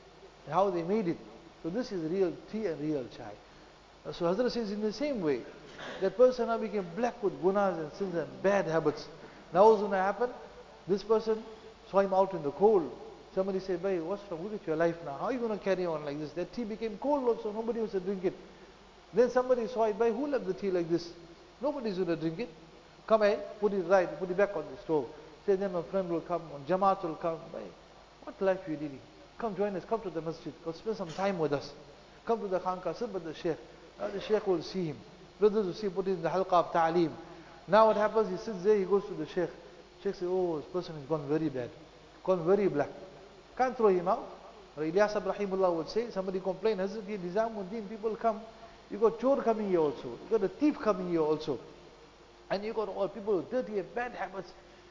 how they made it. So this is real tea and real chai. So Hazrat says in the same way, that person now became black with gunas and sins and bad habits. Now what's going to happen? This person saw him out in the cold. Somebody said, "Bhai, what's wrong? Look at your life now. How are you going to carry on like this?" That tea became cold also. Nobody wants to drink it. Then somebody saw it, "Bhai, who left the tea like this? Nobody's going to drink it. Come here, put it right, put it back on the stove." Say, then my friend will come, Jamaat will come. "Bhai, what life are you leading? Come join us, come to the masjid, go spend some time with us. Come to the khanqa, sit with the sheikh." Now the sheikh will see him. Brothers will see, put it in the halqa of ta'aleem. Now what happens, he sits there, he goes to the sheikh. Sheikh says, "Oh, this person has gone very bad, gone very black." Can't throw him out. Or Ilyas Rahimullah would say, somebody complained, "Hazrat, here Nizamuddin, people come, you got chore coming here also, you got a thief coming here also, and you got all people with dirty and bad habits,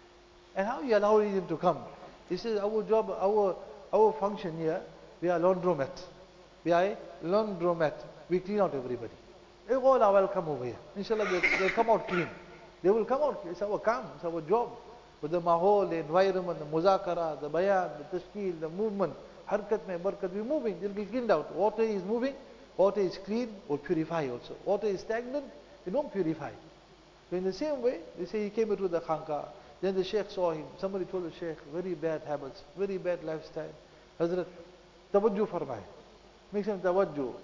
and how you allow them to come?" He says, "Our job, our our function here, we are laundromat. We are a laundromat. We clean out everybody. They all are welcome over here. Inshallah, they, they'll come out clean. They will come out. It's our काम, it's our job. With the mahol, the environment, the muzakara, the bayan, the tashkil, the movement, harkat mein barkat, we're moving. They'll be cleaned out. Water is moving. Water is clean, will purify also. Water is stagnant, it won't purify. So in the same way, they say he came into the khanqa. Then the sheikh saw him. Somebody told the sheikh, very bad habits, very bad lifestyle. Hazrat, tawajjuh farmai. Make some tawajjuh.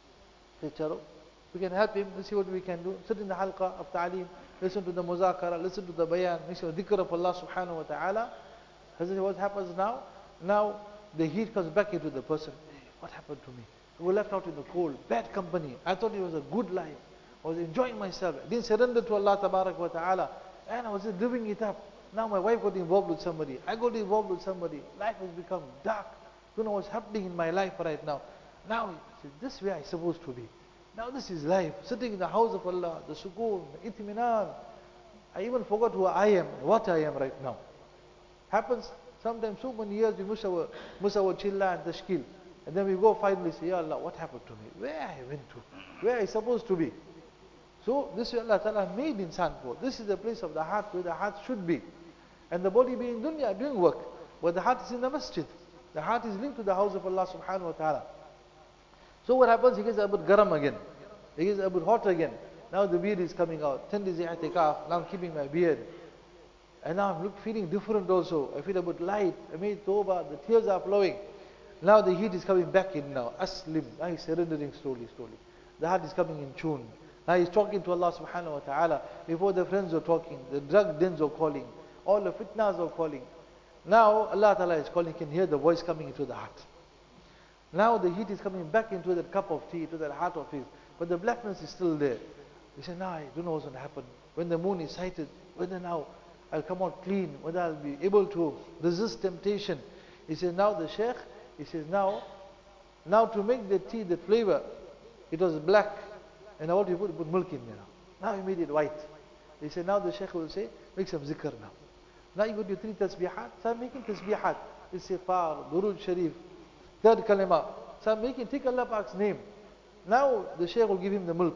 Say, chalo, we can help him. Let's see what we can do. Sit in the halqa of ta'aleem. Listen to the muzakara, listen to the bayan, make sure dhikr of Allah subhanahu wa ta'ala. Hazrat, what happens now? Now the heat comes back into the person. Hey, what happened to me? We were left out in the cold, bad company. I thought it was a good life. I was enjoying myself. I didn't surrender to Allah tabarak wa ta'ala. And I was just living it up. Now my wife got involved with somebody. I got involved with somebody. Life has become dark. Don't know what's happening in my life right now. Now, this is where I'm supposed to be. Now this is life, sitting in the house of Allah, the sukoon, the itminan. I even forgot who I am, what I am right now. Happens sometimes so many years we miss our, miss our chilla and tashkil. And then we go finally say, "Ya Allah, what happened to me? Where I went to? Where I supposed to be?" So this is Allah Ta'ala made insan for. This is the place of the heart where the heart should be. And the body being dunya, doing work. But the heart is in the masjid. The heart is linked to the house of Allah subhanahu wa ta'ala. So what happens? He gets a bit garam again. He gets a bit hot again. Now the beard is coming out. ten days i'tikaf. Now I'm keeping my beard. And now I'm look, feeling different also. I feel a bit light. I made tawbah. The tears are flowing. Now the heat is coming back in now. Aslim. Now he's surrendering slowly, slowly. The heart is coming in tune. Now he's talking to Allah subhanahu wa ta'ala. Before the friends were talking. The drug dens were calling. All the fitnas were calling. Now Allah Ta'ala is calling. You can hear the voice coming into the heart. Now the heat is coming back into that cup of tea, into that heart of his. But the blackness is still there. He said, "Now I don't know what's going to happen. When the moon is sighted, whether now I'll come out clean, whether I'll be able to resist temptation." He says, now the sheikh, he says, now, now to make the tea, the flavor, it was black. And now what you put, you put milk in there now. Now he made it white. He said, now the sheikh will say, make some zikr now. Now you go to three tasbihat, start making tasbihat. Istighfar, Durood Sharif. Third kalima. Start making, take Allah Pak's name. Now the shaykh will give him the milk.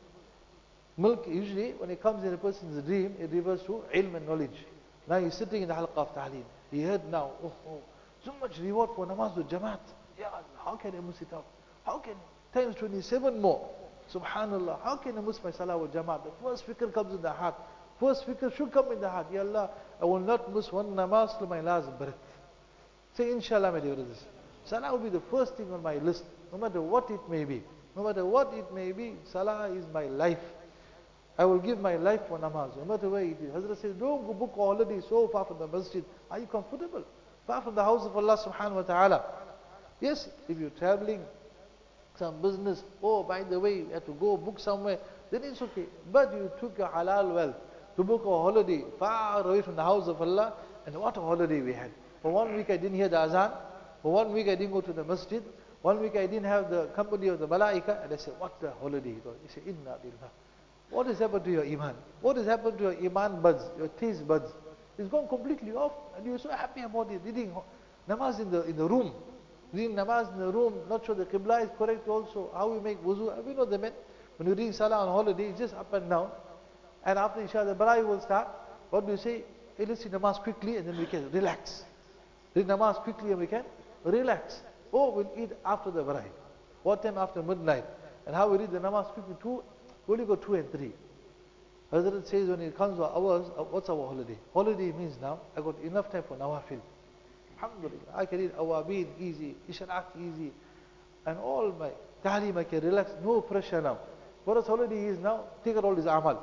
Milk usually when it comes in a person's dream, it refers to ilm and knowledge. Now he's sitting in the halqa of ta'aleem. He heard now, oh, oh, so much reward for namaz with jamaat. Ya Allah, how can I miss it out? How can, times twenty-seven more. Subhanallah, how can I miss my salah with jamaat? The first fikr comes in the heart. First fikr should come in the heart. Ya Allah, I will not miss one namaz till my last breath. Say inshallah, my dear brothers. Salah will be the first thing on my list, no matter what it may be. No matter what it may be, salah is my life. I will give my life for namaz, no matter where it is. Hazrat says, don't go book a holiday so far from the masjid. Are you comfortable? Far from the house of Allah subhanahu wa ta'ala. Yes, if you're traveling, some business, oh, by the way, you have to go book somewhere, then it's okay. But you took your halal wealth to book a holiday far away from the house of Allah, and what a holiday we had. For one week I didn't hear the azan. For one week I didn't go to the masjid. One week I didn't have the company of the malaika. And I said, what the holiday? He said, inna lillah. What has happened to your iman? What has happened to your iman buds, your taste buds? It's gone completely off, and you're so happy about it. Reading namaz in the in the room, reading namaz in the room, not sure the qibla is correct also. How we make wuzu? We know the men. When you read salah on holiday, it's just up and down. And after Isha, the barai will start. What do you say? Hey, let's read namaz quickly, and then we can relax. Read namaz quickly, and we can relax. Oh, we'll eat after the barai. What time? After midnight. And how we read the namaz quickly? Two. We only go two and three. Hazrat says when it comes to hours, what's our holiday? Holiday means now, I got enough time for nawafil. Alhamdulillah, I can read awabin easy, ishraq easy, and all my ta'lim I can relax, no pressure now. What us holiday is now, take all is amal.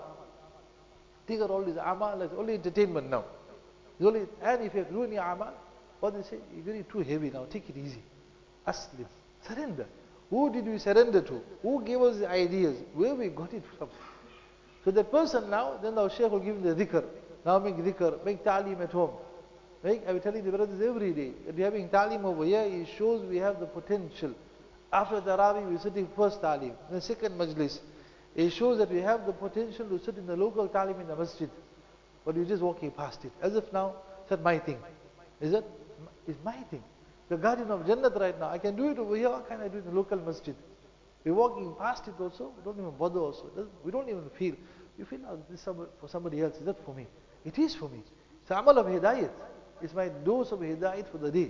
Take all is amal, it's only entertainment now. It's only, and if you have to do any amal, what they say, you're very too heavy now, take it easy. Aslim, surrender. Who did we surrender to? Who gave us the ideas? Where we got it from? So that person now, then our Shaykh will give him the dhikr. Now make dhikr, make ta'lim at home. Make, I will tell you the brothers every day, if we're having ta'lim over here, it shows we have the potential. After Tarawih, we're sitting first ta'lim, then second majlis. It shows that we have the potential to sit in the local ta'lim in the masjid. But you're just walking past it. As if now, it's my thing. Is it? It's my thing. The guardian of Jannat right now, I can do it over here, why can't I do it in the local masjid? We're walking past it also, we don't even bother also. We don't even feel. We feel, oh, this is for somebody else, is that for me? It is for me. It's amal of hidayat. It's my dose of hidayat for the day.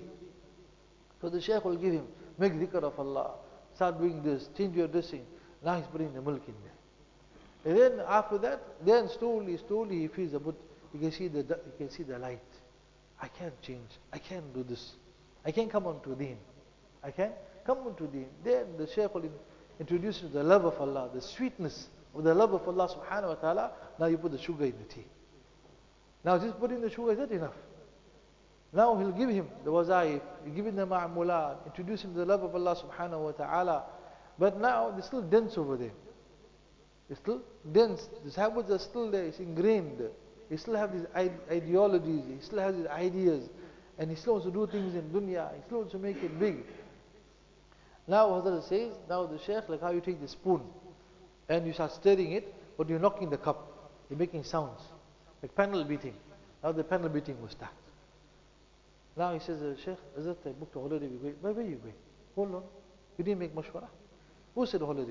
So the Shaykh will give him, make dhikr of Allah, start doing this, change your dressing. Now he's putting the milk in there. And then after that, then slowly, slowly he feels a bit, you can see the, you can see the light. I can't change, I can't do this. I can't come on to deen. I can't come on to deen. Then the Shaykh will introduce you to the love of Allah, the sweetness of the love of Allah subhanahu wa ta'ala. Now you put the sugar in the tea. Now just putting the sugar, is that enough? Now he'll give him the wazaif, he'll give him the ma'amulat, introduce him to the love of Allah subhanahu wa ta'ala. But now they're still dense over there. They're still dense. These habits are still there, it's ingrained. He still have these ideologies, he still has these ideas. And he still wants to do things in dunya, he still wants to make it big. Now Hazrat says, now the Shaykh, like how you take the spoon and you start stirring it, but you're knocking the cup, you're making sounds, like panel beating. Now the panel beating will start. Now he says, Shaykh, Hazrat, I booked a holiday, we're going. Where were you going? Hold on, you didn't make mashwara. Who said holiday?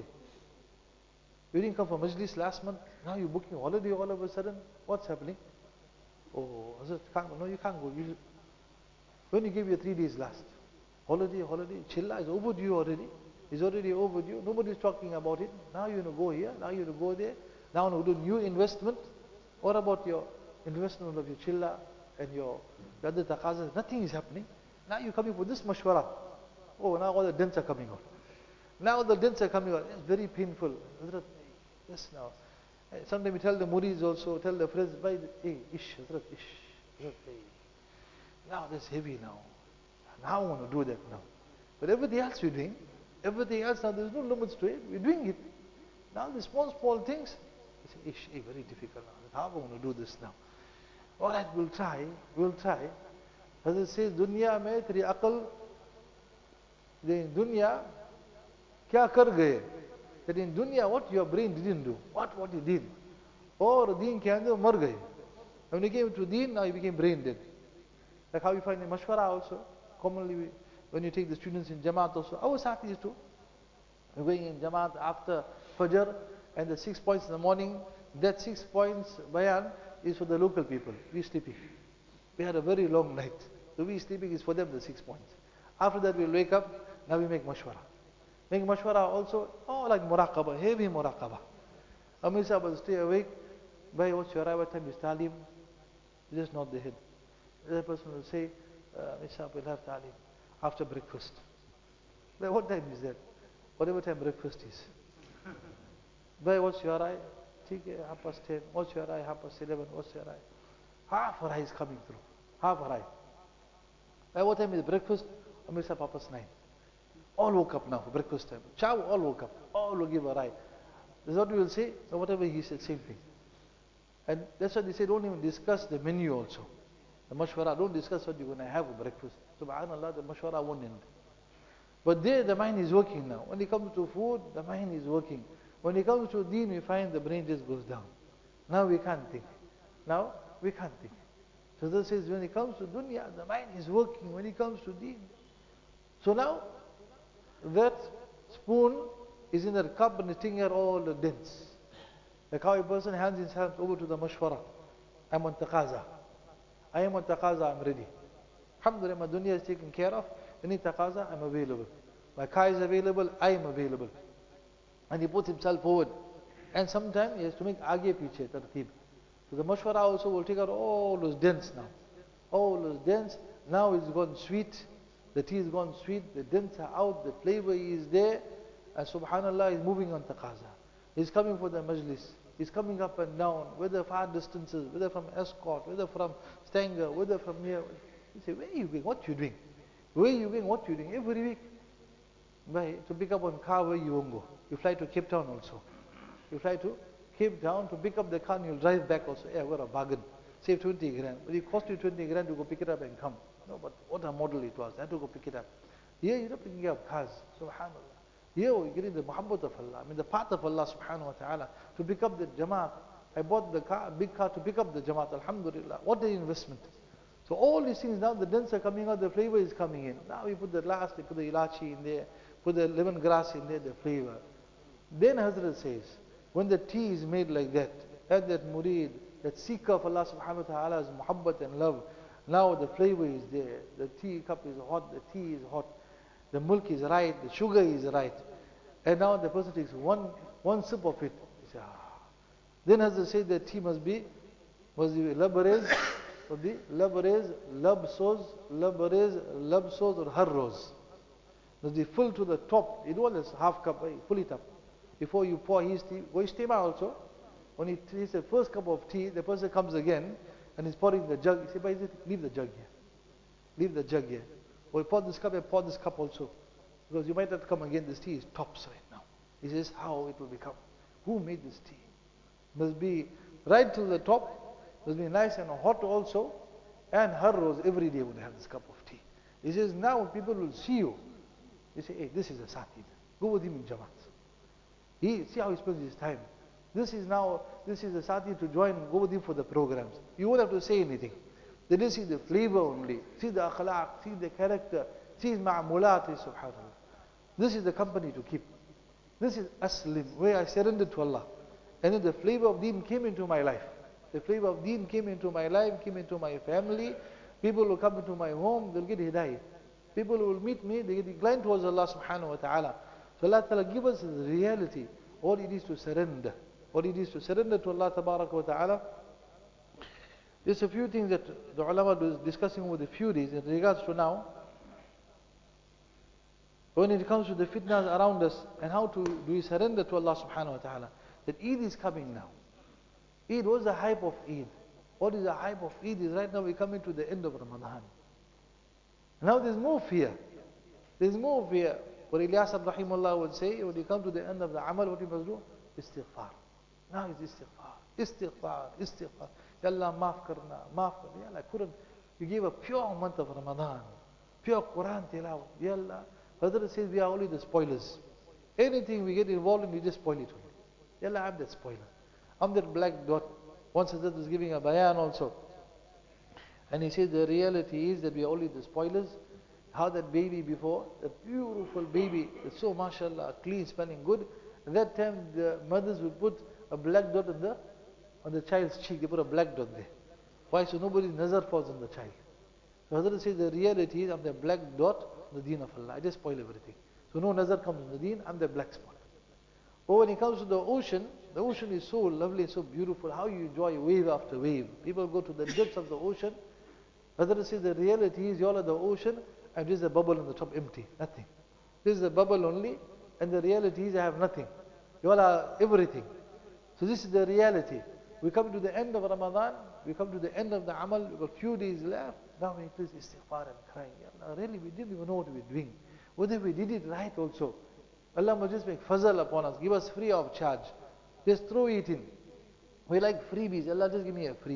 You didn't come for majlis last month, now you're booking a holiday all of a sudden. What's happening? Oh, Hazrat, can't, no, you can't go. You, when you gave your three days last, holiday, holiday, chilla is overdue already. It's already overdue. Nobody's talking about it. Now you want to go here, now you want to go there. Now you want to do new investment. What about your investment of your chilla and your other taqazas? Nothing is happening. Now you're coming for this mashwara. Oh, now all the dents are coming out. Now the dents are coming out. It's very painful. Yes, now. Sometimes we tell the muris also, tell the friends, hey, ish, Hazrat, ish, Hazrat, hey. Now that's heavy now. Now I want to do that now. But everything else we're doing, everything else now there's no limits to it. We're doing it. Now the small, small things, you say, ish, hey, very difficult now. How am I going to do this now? Alright, we'll try, we'll try. As it says, dunya mein teri aql, in dunya, kya kar gaye? That in dunya, what your brain didn't do, what what you did. Or deen ke andar mar gaye. When you came to deen, now you became brain dead. Like how you find in mashwara also, commonly we, when you take the students in Jamaat also, our Safis too. We're going in Jamaat after Fajr and the six points in the morning, that six points bayan is for the local people. We're sleeping. We had a very long night. So we sleeping is for them the six points. After that we'll wake up, now we make mashwara. Make mashwara also, oh like muraqabah, heavy muraqabah. Amir Sahib will stay awake, by what's your arrival time is talim, just nod the head. The other person will say, Amir Sahib will have talim after breakfast. By what time is that? Whatever time breakfast is. By what's your eye? Half past ten. What's your eye? Half past eleven. What's your eye? Half an eye is coming through. Half an eye. By what time is breakfast? Amir Sahib, half past nine. All woke up now for breakfast time. Chow, all woke up. All will give a eye. This is what we will say. So whatever he said, same thing. And that's why they say don't even discuss the menu also. The mashwara, don't discuss what you're going to have for breakfast. Subhanallah, the mashwara won't end. But there the mind is working now. When it comes to food, the mind is working. When it comes to deen, we find the brain just goes down. Now we can't think. Now we can't think. So this says when it comes to dunya, the mind is working. When it comes to deen. So now, that spoon is in that cup and it's taking out all the dents. Like how a person hands his hands over to the mashwara. I'm on taqaza. I am on taqaza, I'm ready. Alhamdulillah, my dunya is taken care of. Any taqaza, I'm available. My car is available, I am available. And he puts himself forward. And sometimes he has to make aage piche, tartib. So the mashwara also will take out all those dents now. All those dents, now it's gone sweet. The tea is gone sweet, the dents are out, the flavor is there. And subhanallah, he's moving on taqaza. He's coming for the majlis. He's coming up and down, whether far distances, whether from Escort, whether from Stanger, whether from here. He say, where are you going? What are you doing? Where are you going? What are you doing? Every week. By, to pick up one car where you won't go. You fly to Cape Town also. You fly to Cape Town to pick up the car and you'll drive back also. Yeah, what a bargain. Save twenty grand. But it cost you twenty grand to go pick it up and come. No, but what a model it was. I had to go pick it up. Here you're not picking up cars. Subhanallah. Here we're getting the muhabbat of Allah. I mean the path of Allah subhanahu wa ta'ala. To pick up the jamaat. I bought the car, a big car to pick up the jamaat. Alhamdulillah. What an investment. So all these things now, the dents are coming out, the flavor is coming in. Now we put the last, we put the ilachi in there, put the lemongrass in there, the flavor. Then Hazrat says, when the tea is made like that, at that murid, that seeker of Allah subhanahu wa ta'ala's muhabbat and love, now the flavor is there, the tea cup is hot, the tea is hot, the milk is right, the sugar is right. And now the person takes one one sip of it. He says, ah. Then Hazrat said that tea must be, must be labarez, must be labarez, labsoz, labarez, labsoz or harroz. Must be full to the top. You don't want half cup, fill it up. Before you pour his tea, go istima also. When he takes the first cup of tea, the person comes again and he's pouring the jug. He says, leave the jug here. Leave the jug here. Or pour this cup and pour this cup also. Because you might not come again, this tea is tops right now. He says, how it will become. Who made this tea? Must be right till the top, must be nice and hot also. And her rose every day would have this cup of tea. He says, now people will see you. They say, hey, this is a Sati. Go with him in Jamaat. He, see how he spends his time. This is now, this is a Sati to join, go with him for the programs. You won't have to say anything. They just see the flavor only. See the akhlaq, see the character, see his ma'amulat, subhanAllah. This is the company to keep. This is aslim, where I surrendered to Allah. And then the flavor of deen came into my life. The flavor of deen came into my life, came into my family. People will come into my home, they'll get hidayah. People will meet me, they get inclined towards Allah subhanahu wa ta'ala. So Allah ta'ala give us the reality, what it is to surrender. What it is to surrender to Allah tabarak wa ta'ala. There's a few things that the ulama was discussing over the few days in regards to now. When it comes to the fitnas around us and how to do we surrender to Allah subhanahu wa ta'ala. That Eid is coming now. Eid, what's the hype of Eid? What is the hype of Eid is right now we're coming to the end of Ramadan. Now there's more fear. There's more fear. What Ilyas Rahimullah would say, when you come to the end of the amal, what you must do? Istighfar. Now it's istighfar. Istighfar. Istighfar. Ya Allah, maaf karna. Maaf karna. Ya Allah, Quran. You gave a pure month of Ramadan. Pure Quran tilawat. Ya Allah. Hazrat says we are only the spoilers. Anything we get involved in, we just spoil it. Ya Allah, I'm that spoiler. I'm that black dot. Once Hazrat was giving a bayan also. And he said the reality is that we are only the spoilers. How that baby before, the beautiful baby, it's so mashallah, clean, smelling good. At that time the mothers would put a black dot on the on the child's cheek. They put a black dot there. Why? So nobody's nazar falls on the child. So Hazrat says the reality is I'm the black dot on the deen of Allah. I just spoil everything. So no nazar comes on the deen, I'm the black spot. But when it comes to the ocean, the ocean is so lovely, so beautiful. How you enjoy wave after wave. People go to the depths of the ocean. Hazrat says the reality is you all are the ocean, and this is a bubble on the top empty, nothing. This is a bubble only, and the reality is I have nothing. You all are everything. So this is the reality. We come to the end of Ramadan, we come to the end of the Amal, we've got a few days left. Now we please istighfar and crying. Allah, really, we didn't even know what we were doing. Whether we did it right also. Allah must just make fazal upon us, give us free of charge. Just throw it in. We like freebies. Allah, just give me a freebie.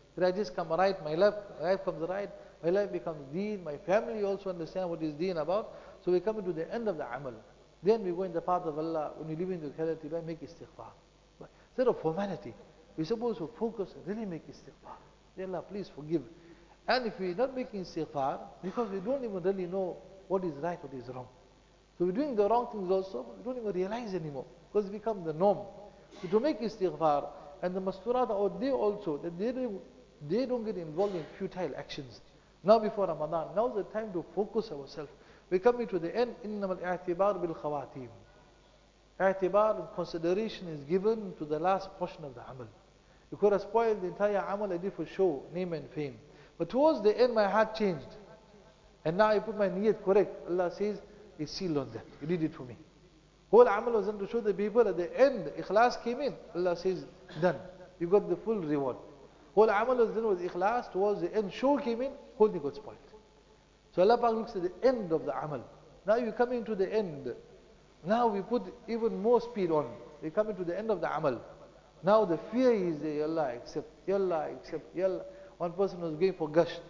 Did I just come right, my life, life comes right, my life becomes deen, my family also understand what is deen about. So we come to the end of the amal. Then we go in the path of Allah. When we live in locality, we make istighfar. But instead of formality, we're supposed to focus and really make istighfar. Ya Allah, please forgive. And if we're not making istighfar, because we don't even really know what is right, what is wrong. So we're doing the wrong things also, but we don't even realize anymore, because it becomes the norm. So to make istighfar, and the masturat out there also, that they don't, they don't get involved in futile actions. Now before Ramadan, now's the time to focus ourselves. We're coming to the end. إِنَّمَا الْإِعْتِبَارُ بِالْخَوَاتِيمِ. I'tibar and consideration is given to the last portion of the amal. You could have spoiled the entire amal I did for show, name and fame. But towards the end, my heart changed. And now I put my niyat correct. Allah says, it's sealed on that. You did it for me. Whole amal was done to show the people. At the end, ikhlas came in. Allah says, done. You got the full reward. Whole amal was done with ikhlas. Towards the end, show came in. Whole thing got spoiled. So Allah Pak looks at the end of the amal. Now you come into the end. Now we put even more speed on. We come into the end of the amal. Now the fear is there. Ya Allah, accept. Ya Allah, accept. Ya Allah. One person was going for gasht.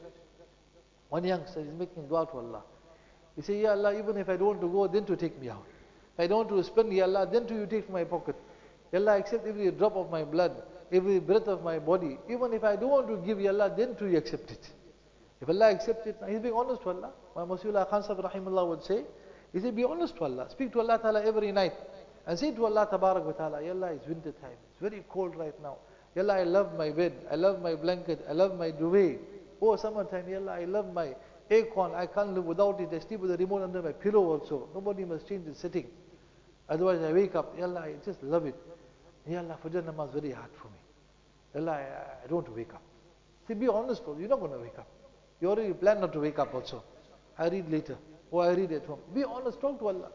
One youngster is making dua to Allah. He said, Ya Allah, even if I don't want to go, then to take me out. If I don't want to spend, Ya Allah, then to you take from my pocket. Ya Allah, accept every drop of my blood, every breath of my body. Even if I don't want to give, Ya Allah, then to you accept it. If Allah accepts it, he's being honest to Allah. My Masihullah Khan Sahib Rahimullah would say, he said, be honest to Allah. Speak to Allah Ta'ala every night. And say to Allah Tabarak wa Ta'ala, Ya Allah, it's winter time. It's very cold right now. Ya Allah, I love my bed. I love my blanket. I love my duvet. Oh, summertime, Ya Allah, I love my aircon. I can't live without it. I sleep with the remote under my pillow also. Nobody must change the setting. Otherwise, I wake up. Ya Allah, I just love it. Ya Allah, Fajr namaz is very hard for me. Ya Allah, I, I don't want to wake up. See, be honest, bro. You're not going to wake up. You already planned not to wake up also. I read later. Or I read at home. Be honest. Talk to Allah.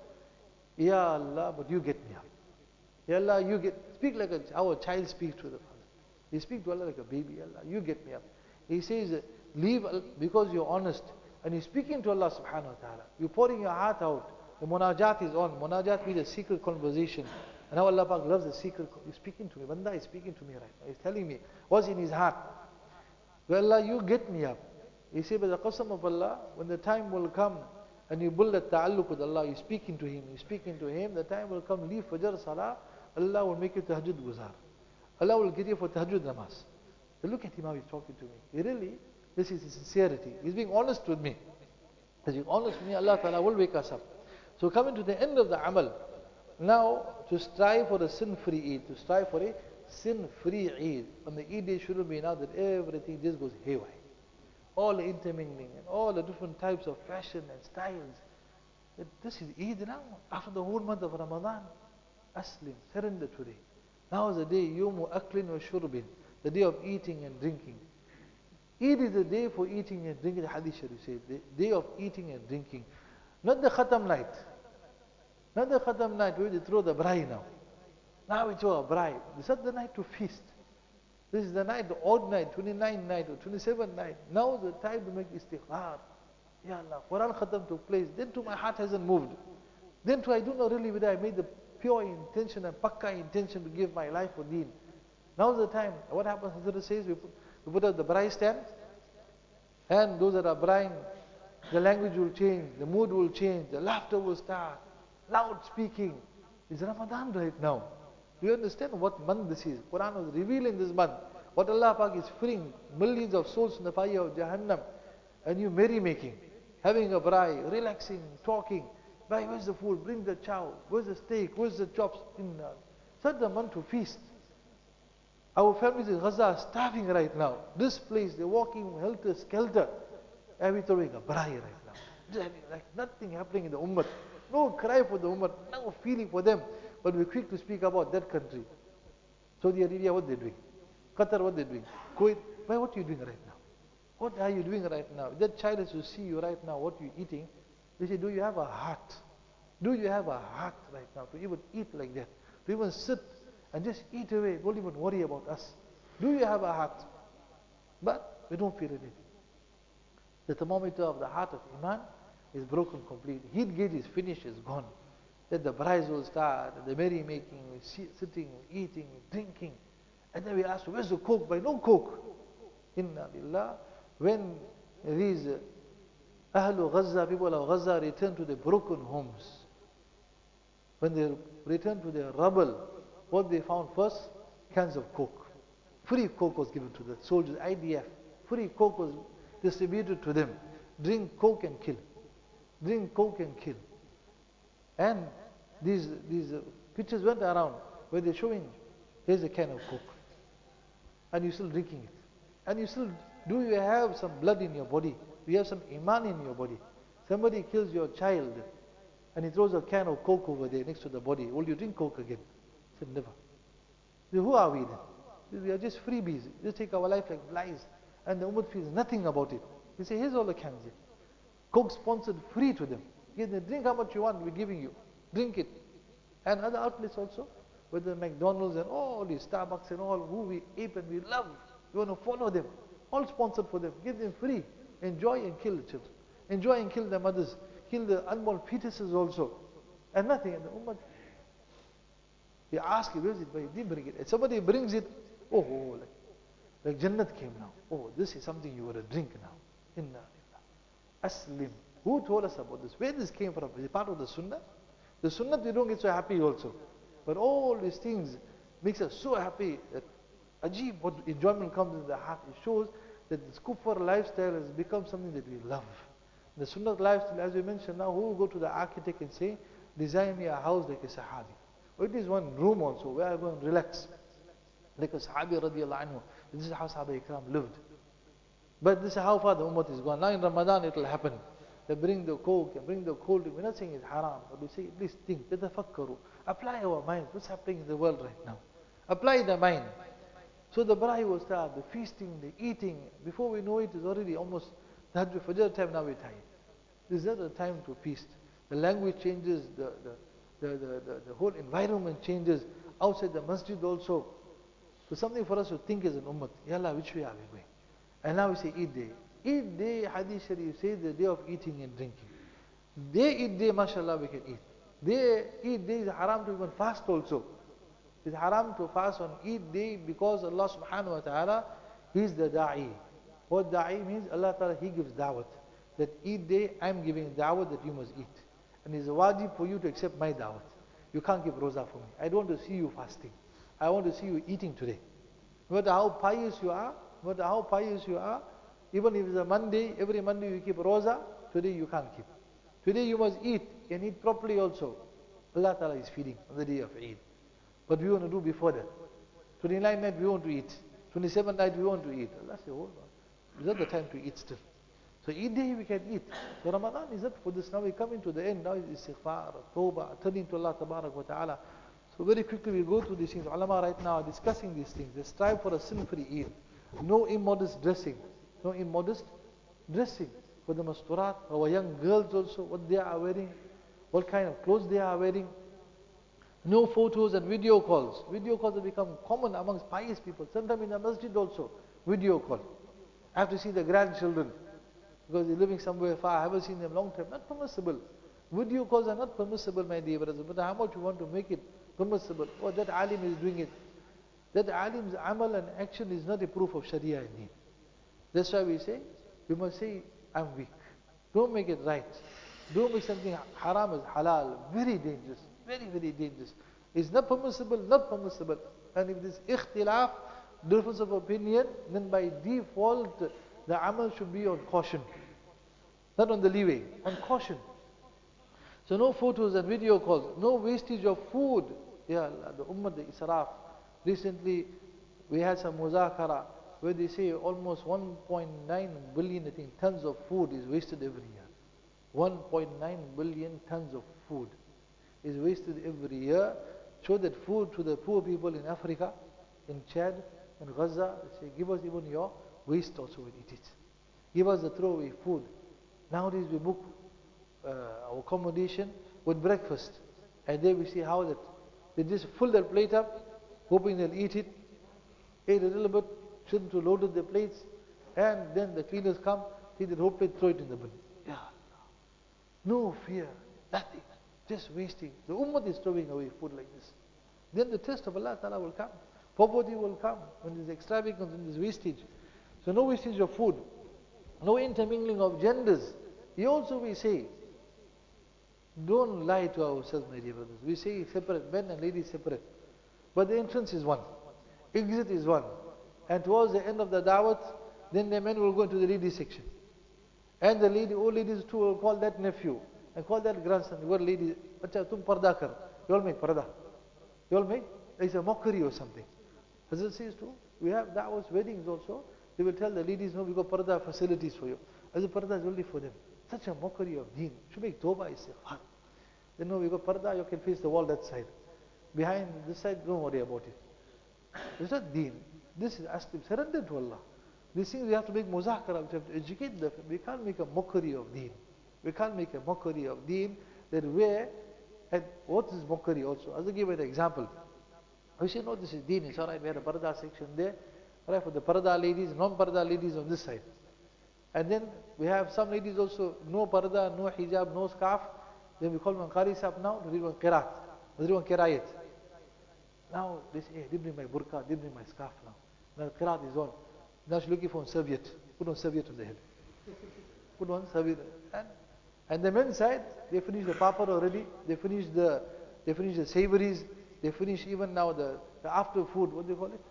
Ya Allah, but you get me up. Ya Allah, you get, speak like a, our child speaks to the father. He speaks to Allah like a baby. Ya Allah, you get me up. He says, leave because you're honest. And you're speaking to Allah subhanahu wa ta'ala. You're pouring your heart out. The munajat is on. Munajat means a secret conversation. And how Allah Pak loves the secret. He's speaking to me. Banda is speaking to me right now. He's telling me what's in his heart. Well, Allah, you get me up. He said, by the qasam of Allah, when the time will come and you build a ta'alluq with Allah, you're speaking to Him, you're speaking to Him, the time will come, leave Fajr Salah, Allah will make you tahajjud guzar. Allah will get you for tahajjud namaz. So look at him how he's talking to me. He really, this is his sincerity. He's being honest with me. He's being honest with me, Allah Ta'ala will wake us up. So coming to the end of the amal, now to strive for a sin-free Eid, to strive for a sin-free Eid. On the Eid day shouldn't be now that everything just goes haywire. All the intermingling and all the different types of fashion and styles. This is Eid now, after the whole month of Ramadan. Aslim, surrender today. Now is the day, Yumu Aklin wa Shurbin, the day of eating and drinking. Eid is the day for eating and drinking, the Hadith Sharif says, the day of eating and drinking. Not the Khatam night. Not the Khatam night where we throw the braai now. Now we throw a braai. This is the night to feast. This is the night, the odd night, twenty-ninth night or twenty-seventh night. Now is the time to make istighfar. Ya Allah, Quran Khatam took place. Then to my heart hasn't moved. Then to I don't know really whether I made the pure intention and pakka intention to give my life for deen. Now is the time. What happens, Hazrat says, we put, we put up the braai stand. And those that are braai, the language will change, the mood will change, the laughter will start, loud speaking. It's Ramadan right now. Do you understand what month this is? Quran was revealing this month. What Allah Pak is freeing millions of souls from the fire of Jahannam. And you merrymaking, having a braai, relaxing, talking. Bhai, where's the food? Bring the chow. Where's the steak? Where's the chops? In uh, such a month to feast. Our families in Gaza are starving right now. This place, they're walking helter skelter. And we're throwing a braai right now. Just like nothing happening in the ummah. No cry for the ummah, no feeling for them. But we're quick to speak about that country. Saudi Arabia, what they're doing. Qatar, what they're doing. Kuwait, why, what are you doing right now? What are you doing right now? That child is to see you right now, what you're eating. They say, do you have a heart? Do you have a heart right now to even eat like that? To even sit and just eat away. Don't even worry about us. Do you have a heart? But we don't feel anything. The thermometer of the heart of Iman is broken completely. Heat gauge is finished, is gone. Then the braais will start, the merrymaking, sitting, eating, drinking. And then we ask, where's the coke? By no coke. Inna lillah. When these Ahlu Gaza, people of Gaza return to their broken homes, when they returned to their rubble, what they found first? Cans of coke. Free coke was given to the soldiers, I D F. Free coke was distributed to them. Drink coke and kill. Drink coke and kill. And these, these uh, pictures went around where they're showing, here's a can of coke. And you're still drinking it. And you still, do you have some blood in your body? Do you have some iman in your body? Somebody kills your child and he throws a can of coke over there next to the body. Will you drink coke again? I said, never. So who are we then? We are just freebies. Just take our life like flies. And the Ummah feels nothing about it. We say, here's all the cans here. Coke sponsored free to them. Give them, drink how much you want, we're giving you. Drink it. And other outlets also, whether McDonald's and all these Starbucks and all, who we ape and we love. We want to follow them. All sponsored for them. Give them free. Enjoy and kill the children. Enjoy and kill the mothers. Kill the unborn fetuses also. And nothing. And the Ummah, they ask you, where is it? But he didn't bring it. If somebody brings it, oh, oh like, like Jannat came now. Oh, this is something you want to drink now. Inna lillah. Aslim. Who told us about this? Where this came from? Is it part of the Sunnah? The Sunnah, we don't get so happy also. But all these things makes us so happy that Ajib, what enjoyment comes in the heart. It shows that this kuffar lifestyle has become something that we love. The Sunnah lifestyle, as we mentioned now, who will go to the architect and say, design me a house like a Sahabi. Or it is one room also where I go and relax. Like a Sahabi radiallahu anhu. This is how Sahaba Ikram lived. But this is how far the Ummah is gone. Now in Ramadan it will happen. They bring the coke and bring the cold drink. We're not saying it's haram, but we say at least think, tatafakkaru. Apply our mind. What's happening in the world right now? Apply the mind. So the braai will start, the feasting, the eating. Before we know it, it's already almost the Fajr time, now we're tired. This is not the time to feast. The language changes, the, the, the, the, the, the whole environment changes. Outside the masjid also. So something for us to think as an ummah. Ya Allah, which way are we going? And now we say Eid day. Eid day, Hadith Sharif says the day of eating and drinking. Day Eid day, mashallah, we can eat. Day Eid day is haram to even fast also. It's haram to fast on Eid day because Allah subhanahu wa ta'ala, He's the da'i. What da'i means? Allah ta'ala, He gives da'wat. That Eid day, I'm giving da'wat that you must eat. And it's a wajib for you to accept my da'wat. You can't give roza for me. I don't want to see you fasting. I want to see you eating today. No matter how pious you are, no matter how pious you are, even if it's a Monday, every Monday you keep roza, today you can't keep. Today you must eat and eat properly also. Allah ta'ala is feeding on the day of Eid. But we want to do before that. twenty-ninth night we want to eat. twenty-seventh night we want to eat. Allah says, hold on. It's not the time to eat still. So Eid day we can eat. So Ramadan is not for this. Now we come into the end. Now it's istighfar, tawbah, turning to Allah tabarak wa ta'ala. So very quickly we go through these things. Ulama right now are discussing these things. They strive for a sin-free Eid. No immodest dressing. No immodest dressing. For the masturat, our young girls also, what they are wearing, what kind of clothes they are wearing. No photos and video calls. Video calls have become common amongst pious people. Sometimes in the masjid also, video call. I have to see the grandchildren because they're living somewhere far. I haven't seen them long time. Not permissible. Video calls are not permissible, my dear brothers. But how much you want to make it permissible? Oh, that alim is doing it. That alim's amal and action is not a proof of Sharia indeed. That's why we say, you must say, I'm weak. Don't make it right. Don't make something haram as halal. Very dangerous. Very, very dangerous. It's not permissible, not permissible. And if this ikhtilaf, difference of opinion, then by default, the amal should be on caution. Not on the leeway, on caution. So no photos and video calls, no wastage of food. Ya Allah, the ummah, the israf. Recently, we had some muzakara where they say almost one point nine billion, I think, tons of food is wasted every year. one point nine billion tons of food is wasted every year. Show that food to the poor people in Africa, in Chad, in Gaza. They say, give us even your waste also, we'll eat it. Give us the throwaway food. Nowadays we book uh, our accommodation with breakfast. And there we see how that they just fill their plate up, hoping they'll eat it. Ate a little bit, children to load their plates. And then the cleaners come, take the whole plate, throw it in the bin. Ya Allah. No fear, nothing. Just wasting. The ummah is throwing away food like this. Then the test of Allah Ta'ala will come. Poverty will come when there's extravagance and there's wastage. So no wastage of food, no intermingling of genders. Here also we say, don't lie to ourselves, my dear brothers. We say separate, men and ladies separate. But the entrance is one, exit is one. And towards the end of the da'wat, then the men will go into the ladies section. And the lady, old ladies too will call that nephew and call that grandson. You are lady, Acha, tum parda kar. You all make parda. You all make? It's a mockery or something. Hazrat says too, we have da'wats, weddings also. They will tell the ladies, no, we got parda facilities for you. As a parda is only for them. Such a mockery of deen. Should make tawbah, istighfar. Then no, we got parda, you can face the wall that side. Behind this side, don't worry about it. It's not deen. This is asking, surrender to Allah. These things we have to make muzakara, we have to educate them. We can't make a mockery of deen. We can't make a mockery of deen. That where, and what is mockery also? As I give an example. We say, no, this is deen. It's alright, we had a parda section there. Alright, for the parda ladies, non-parda ladies on this side. And then we have some ladies also, no parda, no hijab, no scarf. Then we call one qari sahab now to read one qiraat. To read one qiraayat. Now they say, hey, didn't bring my burqa, didn't bring my scarf now. Now qiraat is on. Now she's looking for a serviette. Put one serviette on the head. Put one serviette. And, and the men's side, they finish the papad already. They finish the, they finish the savories. They finish even now the, the after food. What do you call it?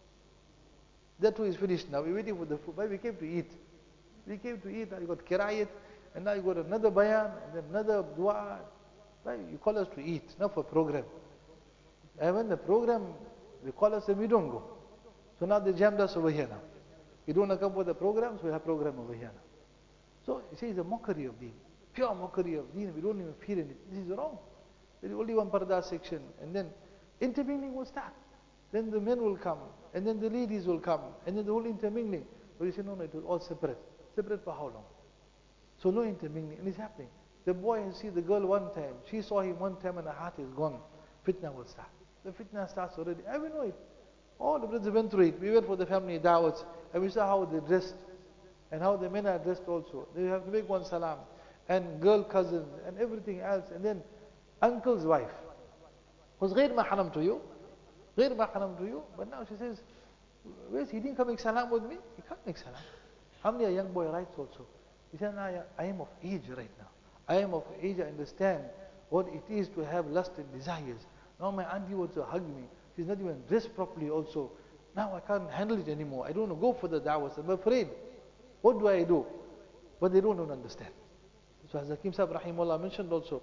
That too is finished now. We're waiting for the food. But we came to eat. We came to eat. Now you got qiraayat. And now you got another bayan. And then another dua. Right? You call us to eat, not for program. And when the program, they call us and we don't go. So now they jammed us over here now. You don't want to come for the programs, we have program over here now. So you see, it's a mockery of deen. Pure mockery of deen. We don't even feel anything. This is wrong. There is only one parda section. And then intermingling will start. Then the men will come. And then the ladies will come. And then the whole intermingling. But you say, no, no, it was all separate. Separate for how long? So no intermingling. And it's happening. The boy has seen the girl one time. She saw him one time and her heart is gone. Fitna will start. The fitna starts already. I will know it. All the brothers went through it. We went for the family da'wats. And we saw how they dressed. And how the men are dressed also. They have to make one salam. And girl cousins and everything else. And then uncle's wife was غير mahram to you. غير mahram to you. But now she says, where's he didn't come make salam with me? He can't make salam. How many a young boy writes also? He said, I, I am of age right now. I am of age, I understand what it is to have lust and desires. Now my auntie wants to hug me. She's not even dressed properly also. Now I can't handle it anymore. I don't want to go for the da'wah. I'm afraid. What do I do? But they don't even understand. So as Hakim Sahib Rahimullah mentioned also,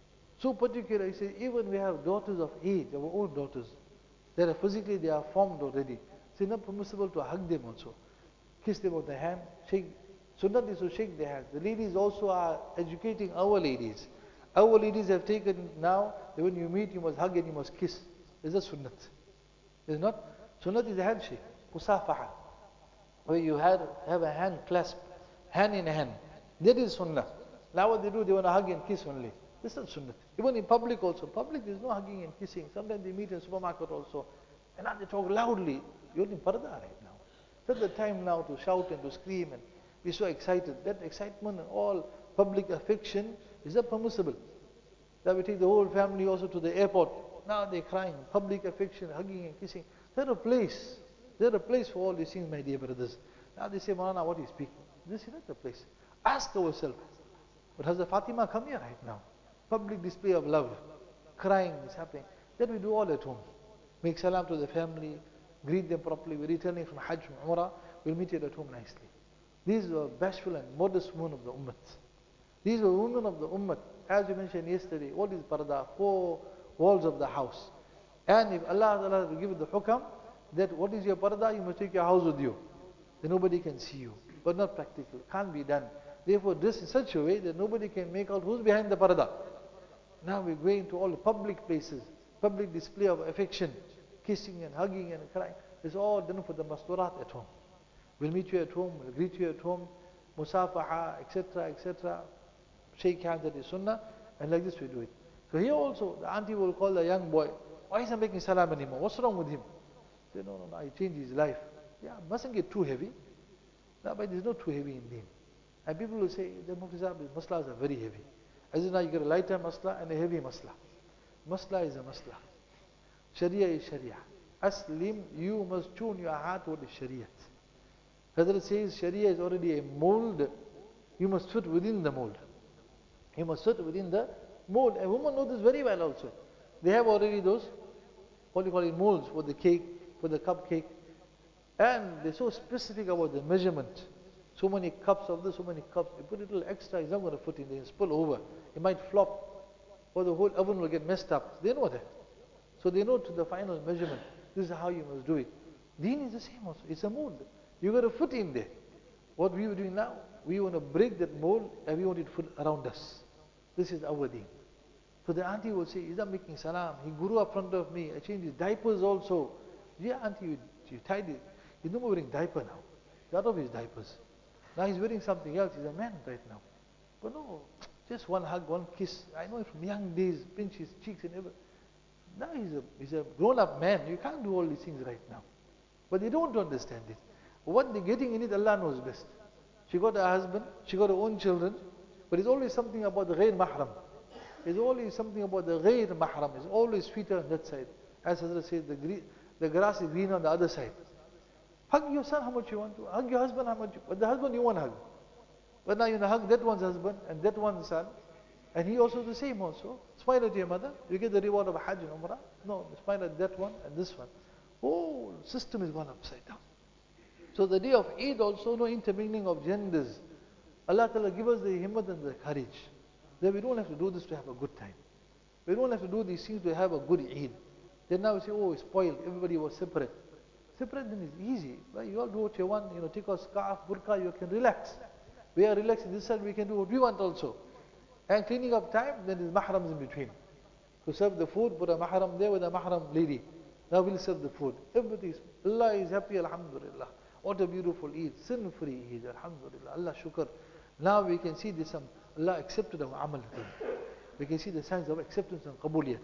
so particular, he said, even we have daughters of age, our own daughters, that are physically, they are formed already. It's not permissible to hug them also. Kiss them on the hand, shake. Sunnat is to shake their hands. The ladies also are educating our ladies. Our ladies have taken now, that when you meet, you must hug and you must kiss. Is that sunnat? Is not? Sunnat is a handshake, musafaha, where you have, have a hand clasp, hand in hand. That is sunnah. Now what they do, they want to hug and kiss only. This is not sunnat. Even in public also. Public there is no hugging and kissing. Sometimes they meet in supermarket also. And now they talk loudly. You're in parda right now. It's not the time now to shout and to scream and be so excited. That excitement and all public affection is not permissible. That we take the whole family also to the airport. Now they're crying. Public affection, hugging and kissing. There's a place. There's a place for all these things, my dear brothers. Now they say, Maulana, what is speaking? This is not the place. Ask ourselves. But Hazrat Fatima come here right now. Public display of love. Crying is happening. That we do all at home. Make salam to the family. Greet them properly. We're returning from Hajj, from Umrah. We'll meet you at home nicely. These were bashful and modest women of the Ummah. These were women of the Ummah. As we mentioned yesterday, what is parda? Four walls of the house. And if Allah Ta'ala will give the hukam, that what is your parda? You must take your house with you. Then nobody can see you. But not practical. Can't be done. Therefore, dress in such a way that nobody can make out who's behind the parda. Now we're going to all the public places, public display of affection, kissing and hugging and crying. It's all done for the masturat at home. We'll meet you at home, we'll greet you at home, musafaha, et cetera, et cetera. Shake hands, that is sunnah, and like this we do it. So here also, the auntie will call the young boy, why is he making salam anymore? What's wrong with him? Say, no, no, no, he changed his life. Yeah, mustn't get too heavy. No, but it's not too heavy in deen. And people will say, the Mufti Sahib, the maslas are very heavy. As in now you get a lighter masla and a heavy masla. Masla is a masla. Sharia is Sharia. Aslim, you must tune your heart with the Shariat. Hazrat says Sharia is already a mold. You must fit within the mold. You must fit within the mold. And women know this very well also. They have already those, what do you call it, molds for the cake, for the cupcake. And they're so specific about the measurement. So many cups of this, so many cups. You put a little extra, it's not going to fit in there, it's spill over. It might flop, or the whole oven will get messed up. They know that. So they know to the final measurement, this is how you must do it. Deen is the same also. It's a mold. You got to fit in there. What we are doing now, we want to break that mold and we want it to fit around us. This is our deen. So the auntie will say, he's not making salam. He grew up in front of me. I changed his diapers also. Yeah, auntie, you, you tied it. He's no more wearing diaper now. He's out of his diapers. Now he's wearing something else. He's a man right now. But no, just one hug, one kiss. I know him from young days, pinch his cheeks and everything. Now he's a, he's a grown-up man. You can't do all these things right now. But they don't understand it. What they're getting in it, Allah knows best. She got a husband, she got her own children, but it's always something about the ghair mahram. It's always something about the ghair mahram. It's always sweeter on that side. As Hazrat says, the, the grass is green on the other side. Hug your son how much you want to. Hug your husband how much you want. But the husband you want to hug. But now you want to hug that one's husband and that one's son. And he also the same also. Smile at your mother. You get the reward of a Hajj and Umrah. No, smile at that one and this one. Whole system is gone upside down. So the day of Eid also, no intermingling of genders. Allah Ta'ala give us the himmat and the courage. That we don't have to do this to have a good time. We don't have to do these things to have a good Eid. Then now we say, oh, it's spoiled. Everybody was separate. Separate then is easy. Well, you all do what you want. You know, take a scarf, burqa, you can relax. We are relaxing this side, we can do what we want also. And cleaning up time, then there's mahrams in between. To serve the food, put a mahram there with a mahram lady. Now we'll serve the food. Everybody is, Allah is happy, alhamdulillah. What a beautiful Eid, sin-free Eid, alhamdulillah, Allah shukr. Now we can see this, um, Allah accepted our amal. We can see the signs of acceptance and qabuliyat.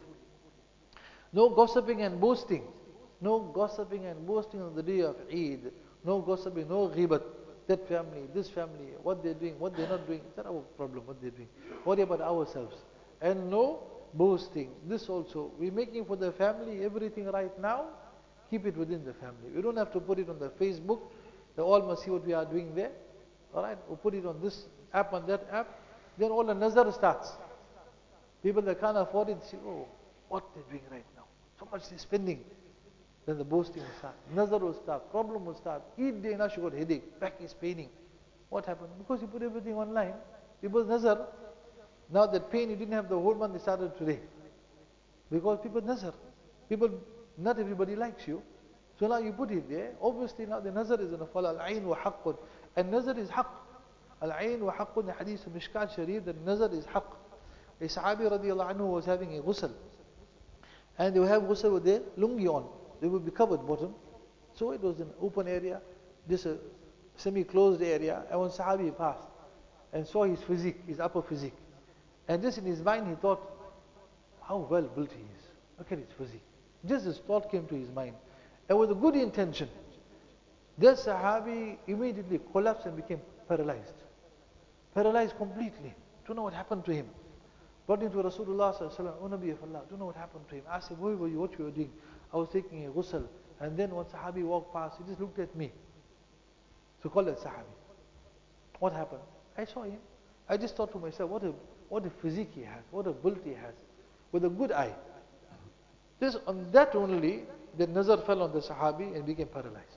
No gossiping and boasting. No gossiping and boasting on the day of Eid. No gossiping, no ghibat. That family, this family, what they're doing, what they're not doing. It's not our problem what they're doing. Worry about ourselves. And no boasting. This also, we're making for the family everything right now. Keep it within the family. We don't have to put it on the Facebook. They all must see what we are doing there. Alright, we'll put it on this app, on that app. Then all the nazar starts. People that can't afford it say, oh, what they're doing right now. So much they're spending. Then the boasting will start. Nazar will start. Problem will start. Eat day, now she got headache. Back is paining. What happened? Because you put everything online. People's nazar. Now that pain you didn't have the whole month, it started today. Because people nazar. People, not everybody likes you. So now you put it there. Obviously now the nazar is going to fall. Al-ayn wa haqqun. And nazar is haqq. Al-ayn wa haqqun, the hadith of Mishkat Sharif, the nazar is haqq. A sahabi radiallahu anhu was having a ghusl. And they would have ghusl with their lungi on. They would be covered bottom. So it was an open area, just a semi-closed area. And when Sahabi passed and saw his physique, his upper physique, and just in his mind he thought, how well built he is. Look at his physique. Just this thought came to his mind. And with a good intention, this Sahabi immediately collapsed and became paralyzed. Paralyzed completely. Don't know what happened to him. Brought him to Rasulullah sallallahu alaihi wasallam, O Nabi of Allah, don't know what happened to him. Asked him, where were you, what you were doing? I was taking a ghusl. And then one Sahabi walked past, he just looked at me. So call that Sahabi. What happened? I saw him. I just thought to myself, what a, what a physique he has, what a build he has, with a good eye. Just on that only, the nazar fell on the Sahabi and became paralyzed.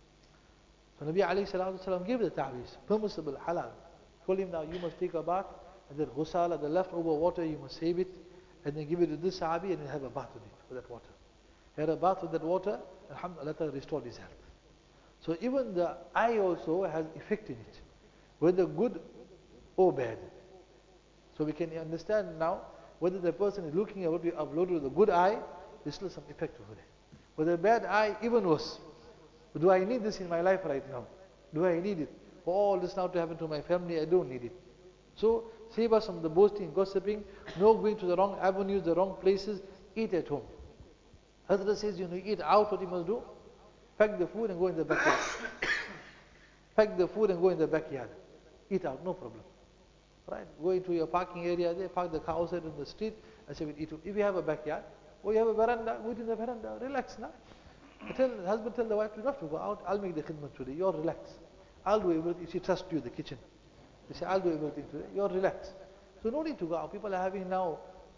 So Nabi alayhi salatu wasalam gave the ta'weez, permissible, halal. Told him now, you must take a bath, and then ghusala, the leftover water, you must save it, and then give it to this Sahabi, and then have a bath with it, with that water. He had a bath with that water, and alhamdulillah, Allah restored his health. So even the eye also has effect in it, whether good or bad. So we can understand now, whether the person is looking at what we uploaded with a good eye, there's still some effect over there. With a bad eye, even worse. Do I need this in my life right now? Do I need it? For all this now to happen to my family, I don't need it. So, save us from the boasting, gossiping, no going to the wrong avenues, the wrong places, eat at home. Hazrat says, you know, you eat out, what you must do? Pack the food and go in the backyard. Pack the food and go in the backyard. Eat out, no problem. Right? Go into your parking area there, park the car outside in the street, and say, we'll eat. If you have a backyard, or you have a veranda, go in the veranda, relax now. Tell the husband, tell the wife, you don't have to go out, I'll make the khidmat today, you're relaxed. I'll do everything. She trusts you in the kitchen. They say, I'll do everything today. You're relaxed. So no need to go out. People are having now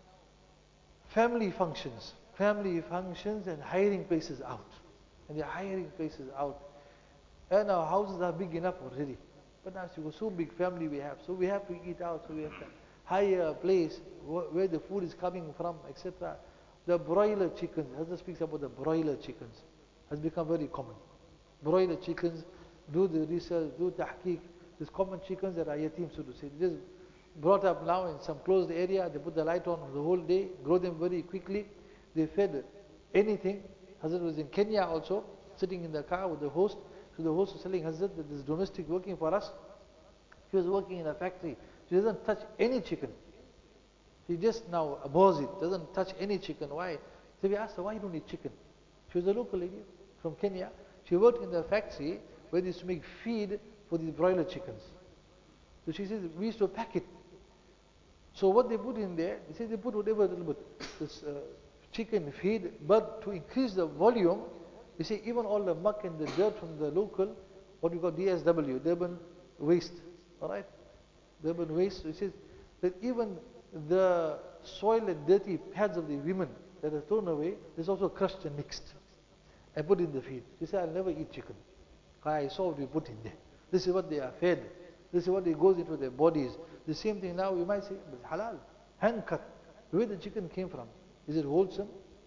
family functions. Family functions and hiring places out. And they're hiring places out. And our houses are big enough already. But now it's so big family we have. So we have to eat out. So we have to hire a place where the food is coming from, et cetera. The broiler chickens, Hazrat speaks about the broiler chickens, has become very common. Broiler chickens, do the research, do tahqiq. These common chickens that are yatim, so to say. They just brought up now in some closed area. They put the light on the whole day, grow them very quickly. They fed anything. Hazrat was in Kenya also, sitting in the car with the host. So the host was telling Hazrat that this domestic working for us. She was working in a factory. She doesn't touch any chicken. She just now abhors it, doesn't touch any chicken. Why? So we asked her, why you don't eat chicken? She was a local lady from Kenya. She worked in the factory where they used to make feed for these broiler chickens. So she says, we used to pack it. So what they put in there, they say they put whatever little bit, this uh, chicken feed, but to increase the volume, they say even all the muck and the dirt from the local, what we call D S W, Durban waste, all right? Durban waste. So it says that even the soil and dirty pads of the women that are thrown away is also crushed and mixed and put in the feed. She said, I'll never eat chicken. I saw what we put in there. This is what they are fed. This is what it goes into their bodies. The same thing now, you might say, but it's halal, hand cut. Where the chicken came from? Is it wholesome?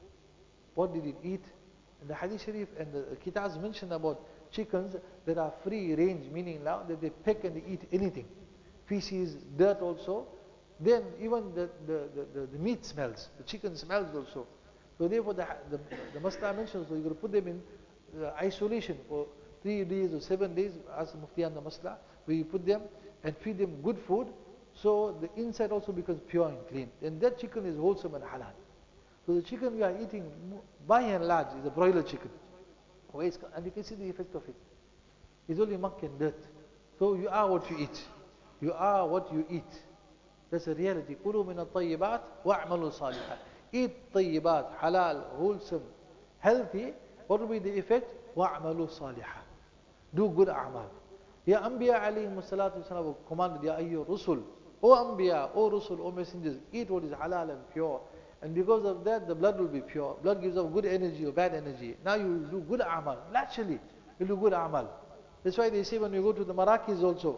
What did it eat? And the Hadith Sharif and the Kitabs mention about chickens that are free range, meaning now that they peck and they eat anything. Feces, dirt also. Then even the, the, the, the, the meat smells, the chicken smells also. So therefore the, the, the Masla mentions, so you're going to put them in uh, isolation for three days or seven days, as Mufti and the Masla, where you put them and feed them good food, so the inside also becomes pure and clean. And that chicken is wholesome and halal. So the chicken we are eating, by and large, is a broiler chicken. And you can see the effect of it. It's only muck and dirt. So you are what you eat. You are what you eat. That's a reality. كُلُوا مِنَ الطَّيِّبَاتِ وَاعْمَلُوا صَالِحًا. Eat طيبات, halal, wholesome, healthy. What will be the effect? وَاعْمَلُوا صَالِحًا. Do good a'mal. Ya Anbiya alayhimu salatu wasalam were commanded, Ya ayyuha rusul, O Anbiya, O Rusul, O messengers, eat what is halal and pure. And because of that, the blood will be pure. Blood gives off good energy or bad energy. Now you will do good a'mal. Naturally, you do good a'mal. That's why they say when you go to the Marakis also,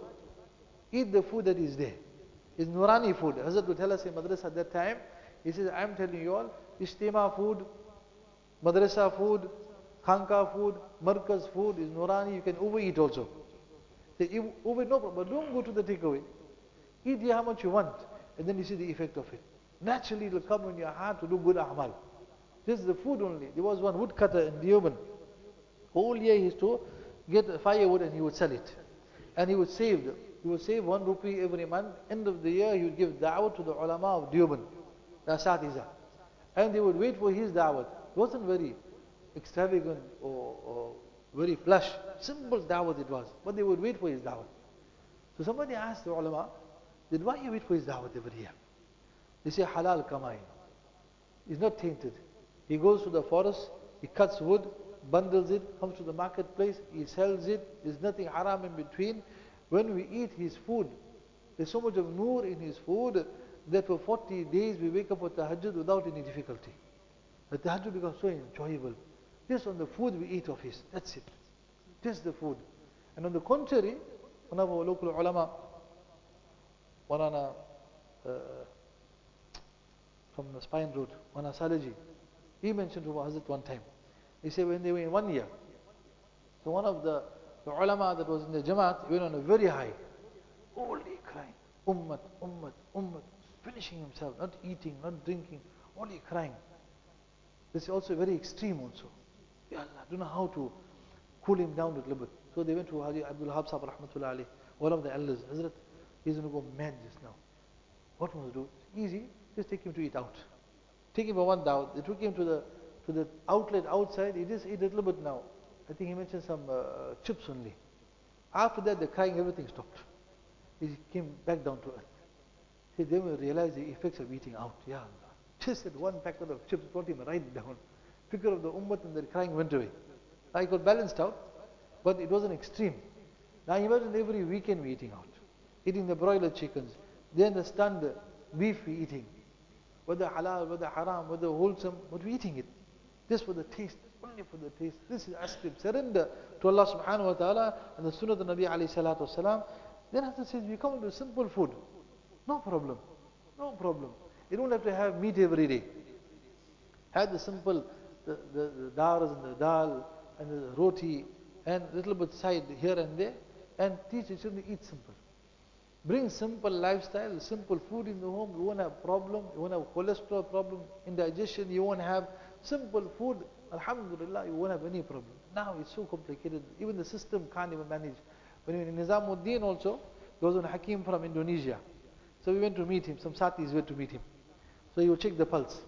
eat the food that is there. It's Nurani food. Hazrat would tell us in madrasa at that time, he says, I'm telling you all, Ijtima food, madrasa food, khanka food, markaz food is Nurani, you can overeat also. Say, overeat no problem, but don't go to the takeaway. Eat here how much you want, and then you see the effect of it. Naturally it will come in your heart to do good a'mal. This is the food only. There was one woodcutter in Deoban. Whole year he used to get firewood and he would sell it. And he would save, he would save one rupee every month. End of the year he would give da'wah to the ulama of Deoban, the Asatiza. And they would wait for his da'wah. It wasn't very extravagant or, or very plush. Simple da'wah it was. But they would wait for his da'wah. So somebody asked the ulama, then why you wait for his da'wah every year? They say halal kamai. He's not tainted. He goes to the forest, he cuts wood, bundles it, comes to the marketplace, he sells it. There's nothing haram in between. When we eat his food, there's so much of noor in his food that for forty days we wake up for tahajjud without any difficulty. The tahajjud becomes so enjoyable. Just on the food we eat of his, that's it. Just the food. And on the contrary, one of our local ulama, Warana, uh, from the Spine Road, Wana Salaji, he mentioned to Hazrat one time. He said when they were in one year, so one of the, the ulama that was in the Jamaat went on a very high, only crying, ummat, ummat, ummat, finishing himself, not eating, not drinking, only crying. This is also very extreme also. Ya Allah, I don't know how to cool him down a little bit. So they went to Haji Abdul Wahab Sahib Rahmatullah alayhi, one of the elders. Hazrat, he's going to go mad just now. What must do? It's easy, just take him to eat out. Take him for one dawah. They took him to the to the outlet outside. He just ate a little bit now. I think he mentioned some uh, chips only. After that, the crying, everything stopped. He came back down to earth. He then we realized the effects of eating out. Ya Allah. Just that one packet of chips brought him right down. Figure of the ummah and the crying went away. I got balanced out, but it wasn't extreme. Now imagine every weekend we're eating out. Eating the broiler chickens, then the stunned beef we're eating. Whether halal, whether haram, whether wholesome, but we're eating it. Just for the taste, only for the taste. This is aslim. Surrender to Allah subhanahu wa ta'ala and the sunnah of the Nabi alayhi salatu wasalam. Then Hazrat says, we come to simple food. No problem. No problem. You don't have to have meat every day. Have the simple, the, the, the dars and the dal and the roti and a little bit side here and there, and teach your children to eat simple. Bring simple lifestyle, simple food in the home. You won't have problem, you won't have cholesterol problem, indigestion, you won't have simple food. Alhamdulillah, you won't have any problem. Now it's so complicated, even the system can't even manage. When we in Nizamuddin also, there was an Hakim from Indonesia. So we went to meet him, some Satis went to meet him. So he would check the pulse.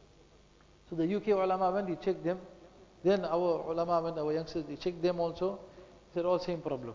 So the U K ulama went, he checked them. Then our ulama went, our youngsters, he checked them also. He said, all same problem.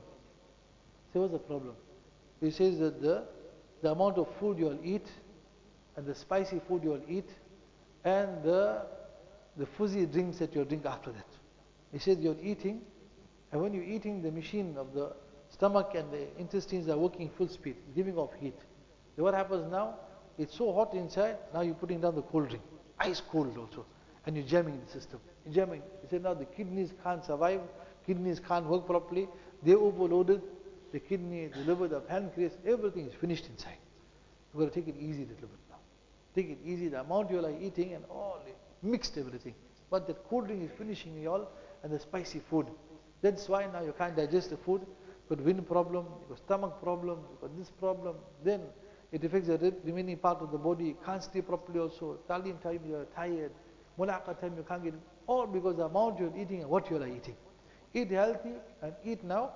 So what's the problem? He says that the, the amount of food you all eat, and the spicy food you all eat, and the, the fuzzy drinks that you drink after that. He says you're eating, and when you're eating, the machine of the stomach and the intestines are working full speed, giving off heat. So what happens now? It's so hot inside, now you're putting down the cold drink, ice cold also, and you're jamming the system. You're jamming. He said now the kidneys can't survive, kidneys can't work properly, they're overloaded, the kidney, the liver, the pancreas, everything is finished inside. You've got to take it easy a little bit now. Take it easy, the amount you are eating and all, mixed everything. But that cold drink is finishing you all, and the spicy food. That's why now you can't digest the food. You've got wind problem, you've got stomach problem, you've got this problem. Then it affects the remaining part of the body. You can't sleep properly also. Talim time you are tired. Mulaqqa time you can't get, all because the amount you're eating and what you are eating. Eat healthy and eat now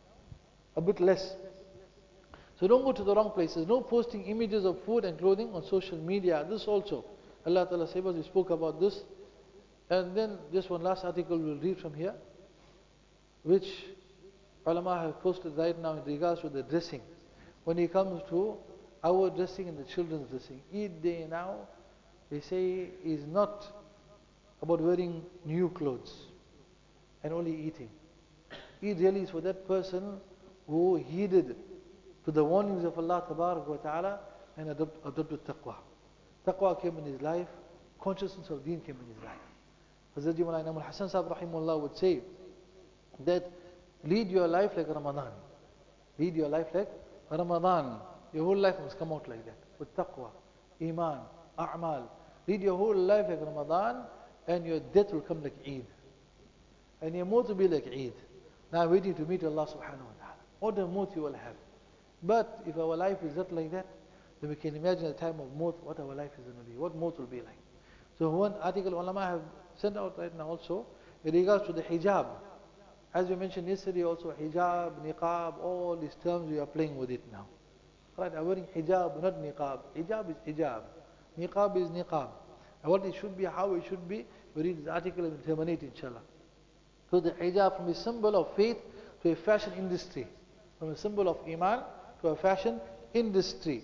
a bit less. So don't go to the wrong places. No posting images of food and clothing on social media. This also, Allah Ta'ala save us, we spoke about this. And then just one last article we'll read from here, which ulama have posted right now in regards to the dressing. When it comes to our dressing and the children's dressing, Eid day now, they say is not about wearing new clothes and only eating. Eid really is for that person who heeded to the warnings of Allah wa ta'ala and adopt, adopted taqwa. Taqwa came in his life, consciousness of deen came in his life. Hazrat Imam al-Hasan Sahib rahimahullah would say that lead your life like Ramadan. Lead your life like Ramadan. Your whole life must come out like that. With taqwa, iman, a'mal. Lead your whole life like Ramadan, and your death will come like Eid. And your maut will be like Eid. Now waiting to meet Allah subhanahu wa ta'ala. What the maut you will have. But if our life is not like that, then we can imagine the time of maut, what our life is going to be, what maut will be like. So one article ulama have sent out right now also, in regards to the hijab. As we mentioned yesterday also, hijab, niqab, all these terms we are playing with it now. Right, I'm wearing hijab, not niqab. Hijab is hijab. Niqab is niqab. And what it should be, how it should be, we read this article and terminate inshallah. So the hijab from a symbol of faith to a fashion industry. From a symbol of iman to a fashion industry.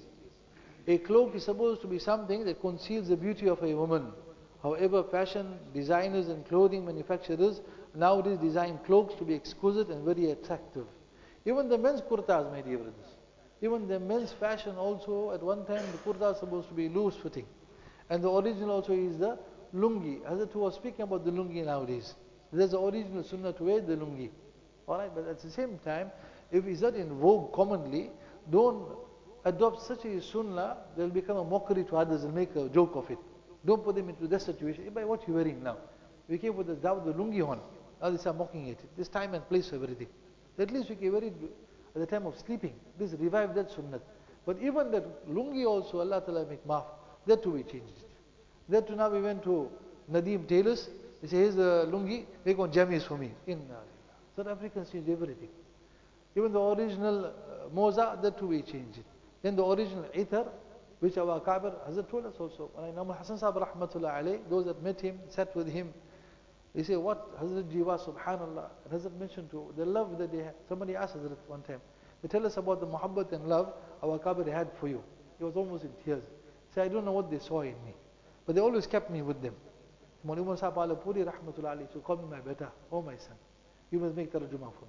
A cloak is supposed to be something that conceals the beauty of a woman. However, fashion designers and clothing manufacturers nowadays design cloaks to be exquisite and very attractive. Even the men's kurtas, my dear brothers. Even the men's fashion also, at one time the kurta is supposed to be loose fitting. And the original also is the lungi. Hazrat was speaking about the lungi nowadays. There's the original sunnah to wear the lungi. Alright, but at the same time, if it's not in vogue commonly, don't adopt such a sunnah, they'll become a mockery to others and make a joke of it. Don't put them into that situation. Hey, by what you're wearing now? We came with the dawah, the lungi on. Now they start mocking it. This time and place for everything. At least we can wear it at the time of sleeping. Please revive that sunnah. But even that lungi also, Allah Ta'ala make maaf. That too we changed it. That too now we went to Nadeem Tailors. He says, here's the lungi, make one jammies for me. In South Africans change everything. Even the original uh, moza, that too we changed it. Then the original itar, which our Kabir Hazrat told us also. When Imam Hassan Sahib rahmatullah alayh, those that met him, sat with him, they say, what Hazrat Jiwa, subhanallah, and Hazrat mentioned to the love that they had. Somebody asked Hazrat one time, they tell us about the muhabbat and love our Kabir had for you. He was almost in tears. He said, I don't know what they saw in me, but they always kept me with them. Imam Sahib Alapuri rahmatullah alayhi, so call me my beta, oh my son, you must make tarjuma for me.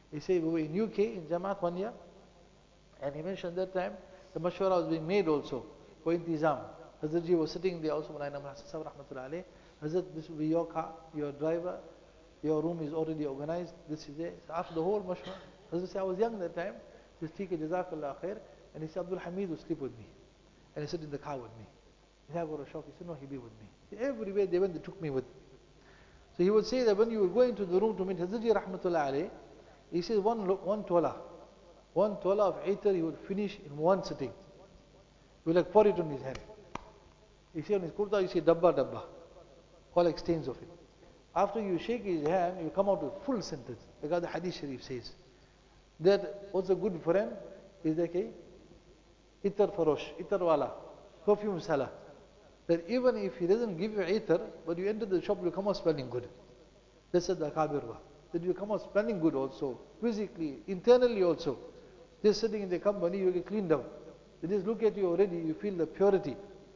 He said we were in U K in Jamaat one year, and he mentioned that time the mashwara was being made also for intizam. Hazrat Ji was sitting there also, Maulana Hassan Sahib rahmatullah alayh. Hazrat, this will be your car, your driver, your room is already organized, this is it. So after the whole mashwara, Hazrat said, I was young that time, he said, Theek hai, Jazakallah khair, and he said, Abdul Hamid will sleep with me. And he sit in the car with me. He said, I got a shock. He said, no, he'll be with me. He said, everywhere they went, they took me with. So he would say that when you would go into the room to meet Hazrat Ji rahmatullah alayh, he says one, one tola, one tola of aitar he would finish in one sitting. He would like pour it on his hand. You see on his kurta, you see dabba dabba, all like stains of it. After you shake his hand, you come out with full sentence. Because the Hadith Sharif says that what's a good friend is like a itar farosh, itar wala, perfume seller. That even if he doesn't give you itar, but you enter the shop, you come out smelling good. That's the Akabirwa. That you come out smelling good also, physically, internally also. Just sitting in the company, you get cleaned out. They just look at you already, you feel the purity.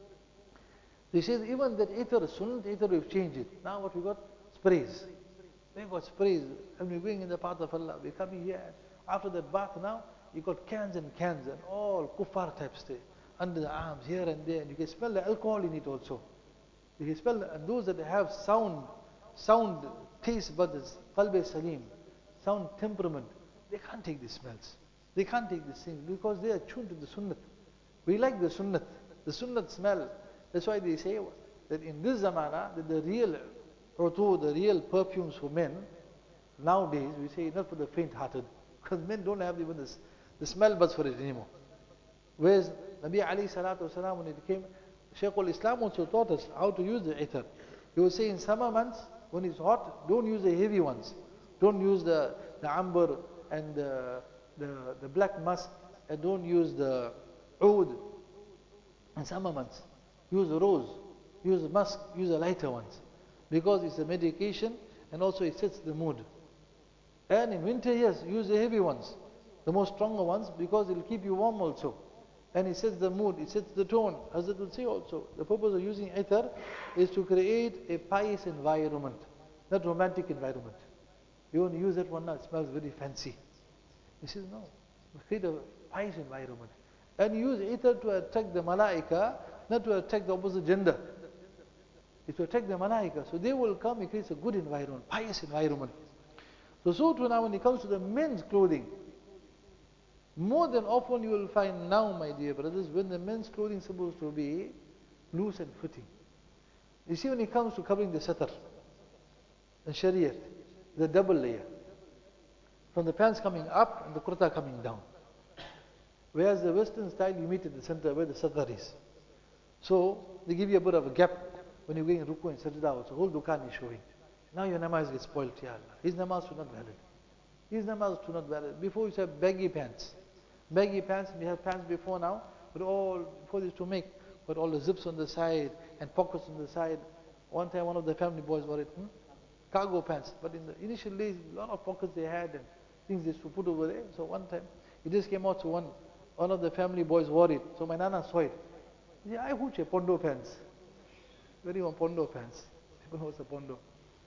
He says even that ether, sunnat ether, we've changed it. Now what we got? Sprays. We got sprays. And we're going in the path of Allah. We're coming here. After that bath now, you got cans and cans and all kuffar types there. Under the arms, here and there. And you can smell the alcohol in it also. You can smell, and those that have sound, sound taste buds, qalb salim, sound temperament, they can't take these smells. They can't take these things because they are tuned to the sunnat. We like the sunnat. The sunnat smell. That's why they say that in this zamana, that the real utu, the real perfumes for men, nowadays we say not for the faint-hearted, because men don't have even this, the smell buds for it anymore. Whereas Nabi alayhi salatu wasalam, when it came, Shaykh al-Islam also taught us how to use the itar. He would say in summer months, when it's hot, don't use the heavy ones. Don't use the, the amber and the, the, the black musk, and don't use the oud in summer months. Use a rose, use a musk, use the lighter ones. Because it's a medication and also it sets the mood. And in winter, yes, use the heavy ones, the most stronger ones, because it will keep you warm also. And it sets the mood, it sets the tone. As it will say also, the purpose of using ether is to create a pious environment, not romantic environment. You want to use that one now, it smells very fancy. He says, no, create a pious environment. And use ether to attract the malaika, not to attract the opposite gender. It's to attract the malaika. So they will come, it creates a good environment, pious environment. So, so too now when it comes to the men's clothing, more than often you will find now, my dear brothers, when the men's clothing is supposed to be loose and fitting. You see when it comes to covering the satar, the shariat, the double layer, from the pants coming up and the kurta coming down. Whereas the Western style, you meet at the center where the satar is. So they give you a bit of a gap when you're going ruku and sajda also. Whole dukan is showing. Now your namaz gets spoiled, ya Allah. His namaz is not valid. His namaz is not valid. Before you have baggy pants. Baggy pants, we have pants before now, but all, before this to make, but all the zips on the side and pockets on the side. One time one of the family boys wore it, hmm? cargo pants. But in the initial days, a lot of pockets they had and things they used to put over there. So one time, it just came out, so one, one of the family boys wore it. So my nana saw it. He said, I hooch a pondo pants. Very one pondo pants. People know what's a pondo.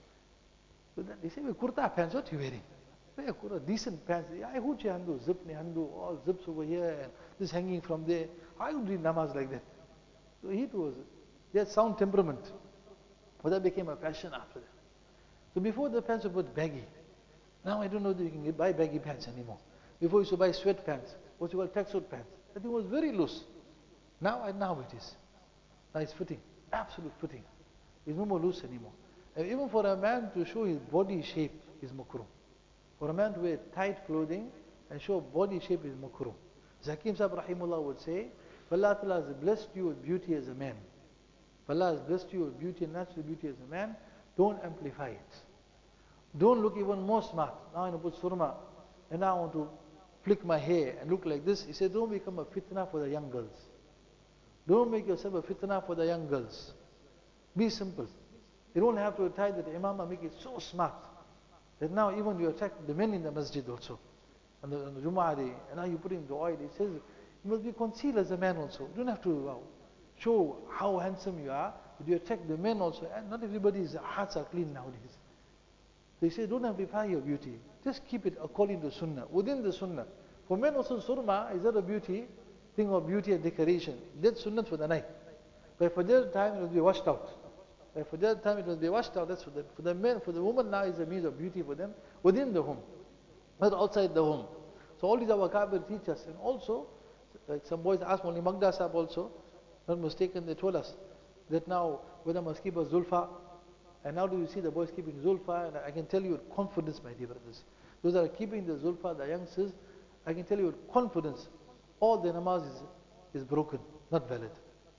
So then they say, well, kurta pants, what are you wearing? Very kurta, decent pants. I hooch a handu, zip ni handu, all zips over here and this hanging from there. I would read namaz like that. So he was, he had sound temperament. But that became a fashion after that. So before the pants were put baggy. Now I don't know that you can buy baggy pants anymore. Before you used to buy sweat pants, what you call tracksuit pants. That thing was very loose. Now and now it is. Now it's fitting, absolute fitting. It's no more loose anymore. And even for a man to show his body shape is makruh. For a man to wear tight clothing and show body shape is makruh. Zakim Sahib Rahimullah would say, Allah Ta'ala has blessed you with beauty as a man. Allah has blessed you with beauty and natural beauty as a man. Don't amplify it. Don't look even more smart. Now I want to put surma and now I want to flick my hair and look like this. He said, don't become a fitna for the young girls. Don't make yourself a fitna for the young girls. Be simple. You don't have to tie that imam and make it so smart that now even you attract the men in the masjid also. On the, on the Jumu'ah day, and now you put in the oil. It says you must be concealed as a man also. You don't have to uh, show how handsome you are, but you attract the men also. And not everybody's hearts are clean nowadays. They say, don't amplify your beauty. Just keep it according to sunnah, within the sunnah. For men also, surma is not a beauty, thing of beauty and decoration. That's sunnah for the night. By Fajr time, it will be washed out. By Fajr time, it will be washed out. That's for the, for the men. For the woman now, is a means of beauty for them within the home, not outside the home. So all these our Kabir teach us. And also, like some boys asked Mawli Magda Sahib also, not mistaken, they told us that now whether must keep a Zulfa. And now do you see the boys keeping Zulfa? And I can tell you with confidence, my dear brothers. Those that are keeping the Zulfa, the youngsters, I can tell you with confidence, all the namaz is, is broken, not valid.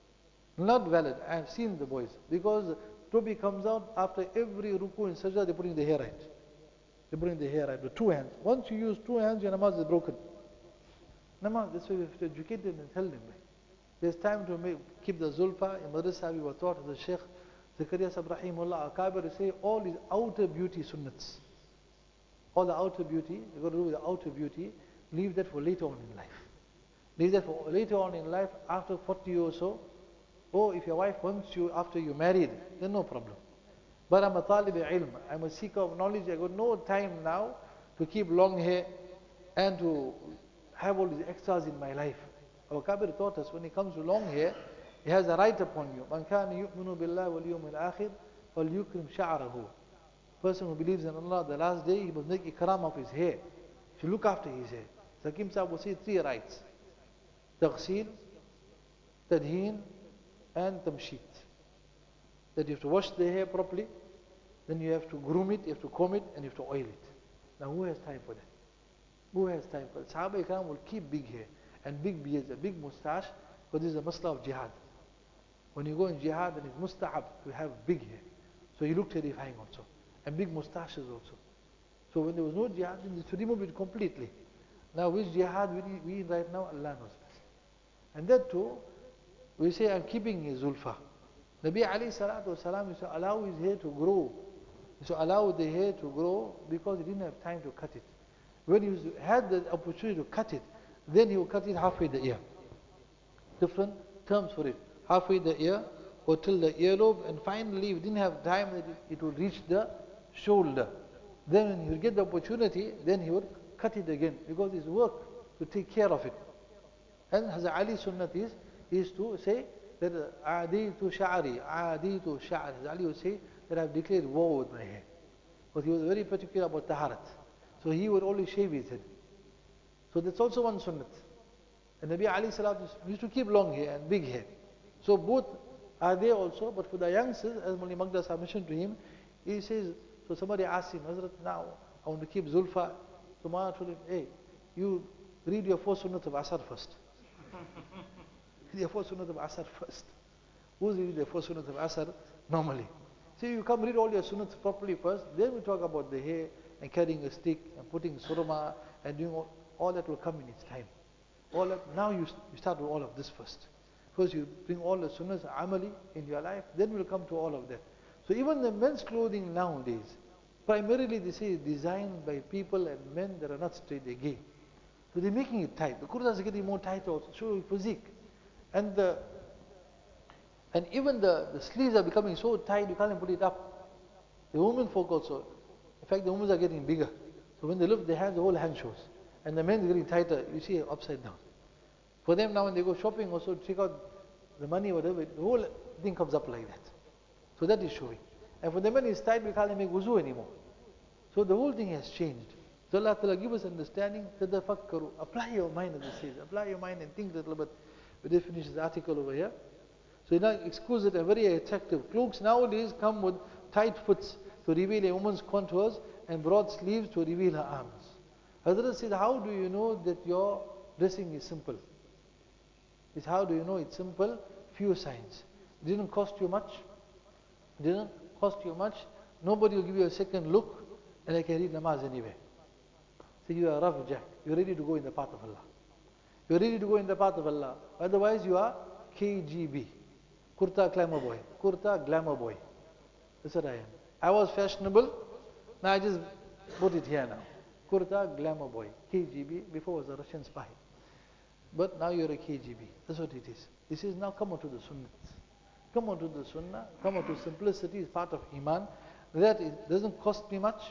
Not valid. I have seen the boys. Because Toby comes out after every ruku and sajda, they're putting the hair right. They're putting the hair right with two hands. Once you use two hands, your namaz is broken. Namaz, that's why we have to educate them and tell them. There's time to make, keep the Zulfa. In Madrasa, we were taught as the Sheikh Zakaria Sahib Rahimullah Akabir say all these outer beauty sunnats. All the outer beauty, you got to do with the outer beauty, leave that for later on in life. Leave that for later on in life, after forty or so. Or if your wife wants you after you're married, then no problem. But I'm a talib ilm, I'm a seeker of knowledge, I got no time now to keep long hair and to have all these extras in my life. Our Kabir taught us when it comes to long hair, he has a right upon you. Man kana yu'minu billahi wal yawmil akhir falyukrim sha'rahu. Person who believes in Allah the last day, he must make ikram of his hair. To look after his hair. Zakim Sahib will say three rights: taghsil, tadheen, and tamsheet. That you have to wash the hair properly, then you have to groom it, you have to comb it, and you have to oil it. Now who has time for that? Who has time for that? Sahaba Ikram will keep big hair and big beards, a big moustache, but this is a masla of jihad. When you go in jihad, then it's musta'ab to have big hair. So you look terrifying also. And big moustaches also. So when there was no jihad, then you to remove it completely. Now which jihad we, we in right now, Allah knows best. And that too, we say I'm keeping his zulfa. Nabi alayhi salatu wasalam used to allow his hair to grow. He used to allow the hair to grow because he didn't have time to cut it. When he had the opportunity to cut it, then he would cut it halfway the ear. Different terms for it. Halfway the ear or till the earlobe, and finally if he didn't have time that it, it would reach the shoulder. Then when he would get the opportunity, then he would cut it again because it's work to take care of it. And Hazrat Ali Sunnat is, is to say that Aditu Sha'ari, Aditu Sha'ari. Hazrat Ali would say that I've declared war with my hair. Because he was very particular about taharat. So he would always shave his head. So that's also one sunnat. And Nabi Ali Salatu used to keep long hair and big hair. So both are there also, but for the youngsters, as Mawli Magda Sahib mentioned to him, he says, so somebody asked him, Hazrat, now I want to keep Zulfa. So Mawlana told him, hey, you read your four sunnat of Asar first. Read your four sunnat of Asar first. Who's reading the four sunnat of Asar normally? So you come read all your sunnats properly first, then we talk about the hair and carrying a stick and putting surma and doing all, all that will come in its time. All that, now you, you start with all of this first. First you bring all the sunnahs amali in your life, then we'll come to all of that. So even the men's clothing nowadays, primarily they say designed by people and men that are not straight, they're gay. So they're making it tight. The kurtas are getting more tight also, showing physique. And the and even the, the sleeves are becoming so tight you can't even put it up. The women folk also. In fact, the women are getting bigger. So when they lift their hands, the whole hand shows. And the men are getting tighter, you see upside down. For them now when they go shopping also, check out the money, whatever, the whole thing comes up like that. So that is showing. And for the men it's tight, we can't make wuzu anymore. So the whole thing has changed. So Allah Ta'ala give us understanding, tadafakkaru, apply your mind as it says, apply your mind and think a little bit. We did finish this article over here. So now exquisite and very attractive. Cloaks nowadays come with tight fits to reveal a woman's contours and broad sleeves to reveal her arms. Hazrat said, how do you know that your dressing is simple? Is how do you know it's simple? Few signs. It didn't cost you much. It didn't cost you much. Nobody will give you a second look and I can read namaz anywhere. So you are rough jack. You're ready to go in the path of Allah. You're ready to go in the path of Allah. Otherwise you are K G B. Kurta glamour boy. Kurta glamour boy. That's what I am. I was fashionable. Now I just put it here now. Kurta glamour boy. K G B. Before was a Russian spy. But now you're a K G B. That's what it is. He says now come on to the sunnah. Come on to the sunnah. Come on to simplicity. It's part of iman. That it doesn't cost me much.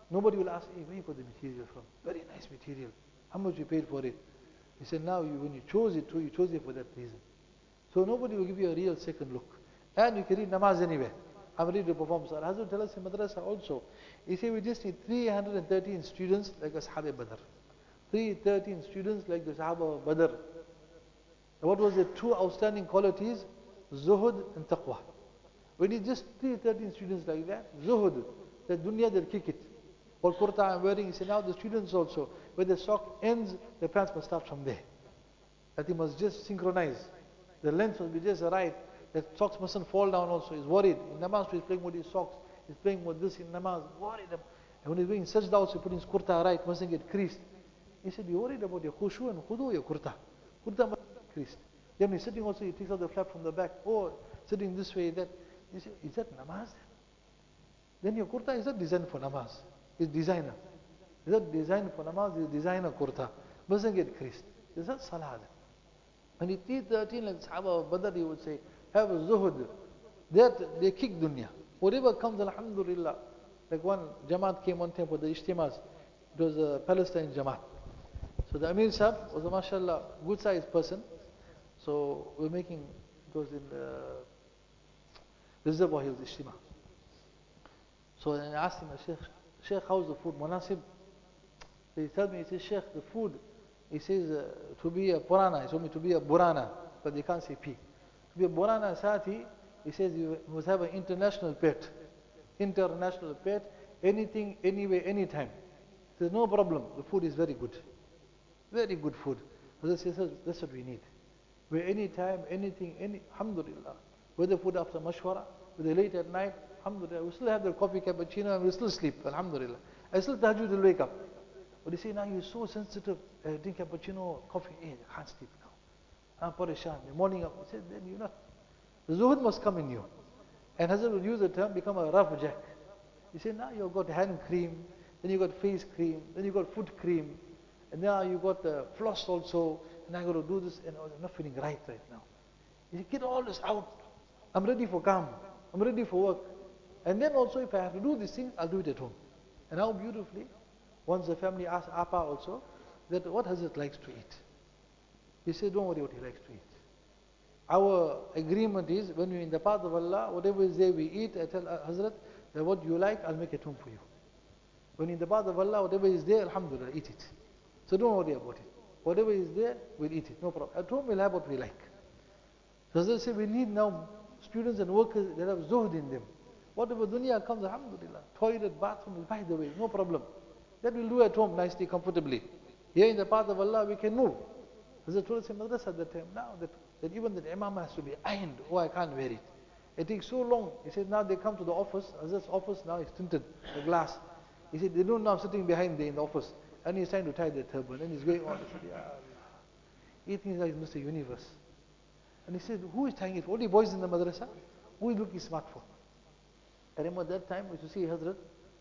Nobody will ask, hey, where you got the material from? Very nice material. How much you paid for it? He said, now you, when you chose it, you chose it for that reason. So nobody will give you a real second look. And you can read namaz anywhere. I'm ready to perform salah. Hazrat tell us in madrasa also. He said, we just need three hundred thirteen students like Ashab Badr. three hundred thirteen students like the Sahaba of Badr. What was the two outstanding qualities? Zuhud and taqwa. We need just three hundred thirteen students like that. Zuhud, the dunya they'll kick it. What kurta I'm wearing, he said, now the students also, where the sock ends, the pants must start from there. That he must just synchronize. The length must be just right. The socks mustn't fall down also. He's worried. In namaz, he's playing with his socks. He's playing with this in namaz. Worried. And when he's doing sajda also, he put his kurta right, mustn't get creased. He said, you're worried about your khushu and khudu, your kurta. Kurta must get creased. Then when he's sitting also, he takes out the flap from the back. Oh, sitting this way, that. He said, is that namaz? Then your kurta is not designed for namaz. It's designer. Is that designed for namaz? It's designer kurta. Mustn't get creased. Is that salah? And in three thirteen, like Sahaba of Badr, he would say, have a zuhud. That they kick dunya. Whatever comes, alhamdulillah. Like one Jamaat came one time for the Ijtimas. It was a Palestine Jamaat. So the Amir Sahib was a mashallah good sized person. So we we're making, it was in the Reservoir Hills Ijtima. So I asked him, Sheikh, Sheikh, how's the food? Munasib? So he told me, he says, Sheikh, the food, he says, uh, to be a Purana, he told me to be a Burana, but they can't say P. To be a Burana Sati, he says you must have an international pet. International pet, anything, anywhere, anytime. There's no problem, the food is very good. Very good food. He says, that's what we need. Where anytime, anything, any, alhamdulillah. Whether food after mashwara, whether late at night, alhamdulillah. We still have the coffee cappuccino and we still sleep, alhamdulillah. I still tahajjud will wake up. But you say, now you're so sensitive, uh, drink cappuccino, coffee, eh, I can't sleep now. I'm parishan. The morning up, he said, then you're not. The zuhud must come in you. And Hazrat would use the term, become a rough jack. You say, now you've got hand cream, then you've got face cream, then you've got foot cream, and now you've got uh, floss also, and I got to do this, and I'm not feeling right right now. You say, get all this out. I'm ready for calm. I'm ready for work. And then also, if I have to do these things, I'll do it at home. And how beautifully, once the family asked Appa also, that what Hazrat likes to eat. He said, don't worry what he likes to eat. Our agreement is, when we're in the path of Allah, whatever is there we eat, I tell Hazrat, that what you like, I'll make it home for you. When in the path of Allah, whatever is there, alhamdulillah, eat it. So don't worry about it. Whatever is there, we'll eat it, no problem. At home, we'll have what we like. So Hazrat said, we need now students and workers that have zuhd in them. Whatever dunya comes, alhamdulillah. Toilet, bathroom, by the way, no problem. That we'll do at home nicely, comfortably. Here in the path of Allah, we can move. Hazrat told us in madrasa at that time, now that, that even the imam has to be ironed, oh, I can't wear it. It takes so long. He said, now they come to the office. Hazrat's office now is tinted, the glass. He said, they don't know I'm sitting behind there in the office. And he's trying to tie the turban. And he's going on. He said, yeah, Allah. He thinks like Mister Universe. And he said, who is tying it? Only boys in the madrasa? Who is looking smart for? I remember at that time, we used to see Hazrat.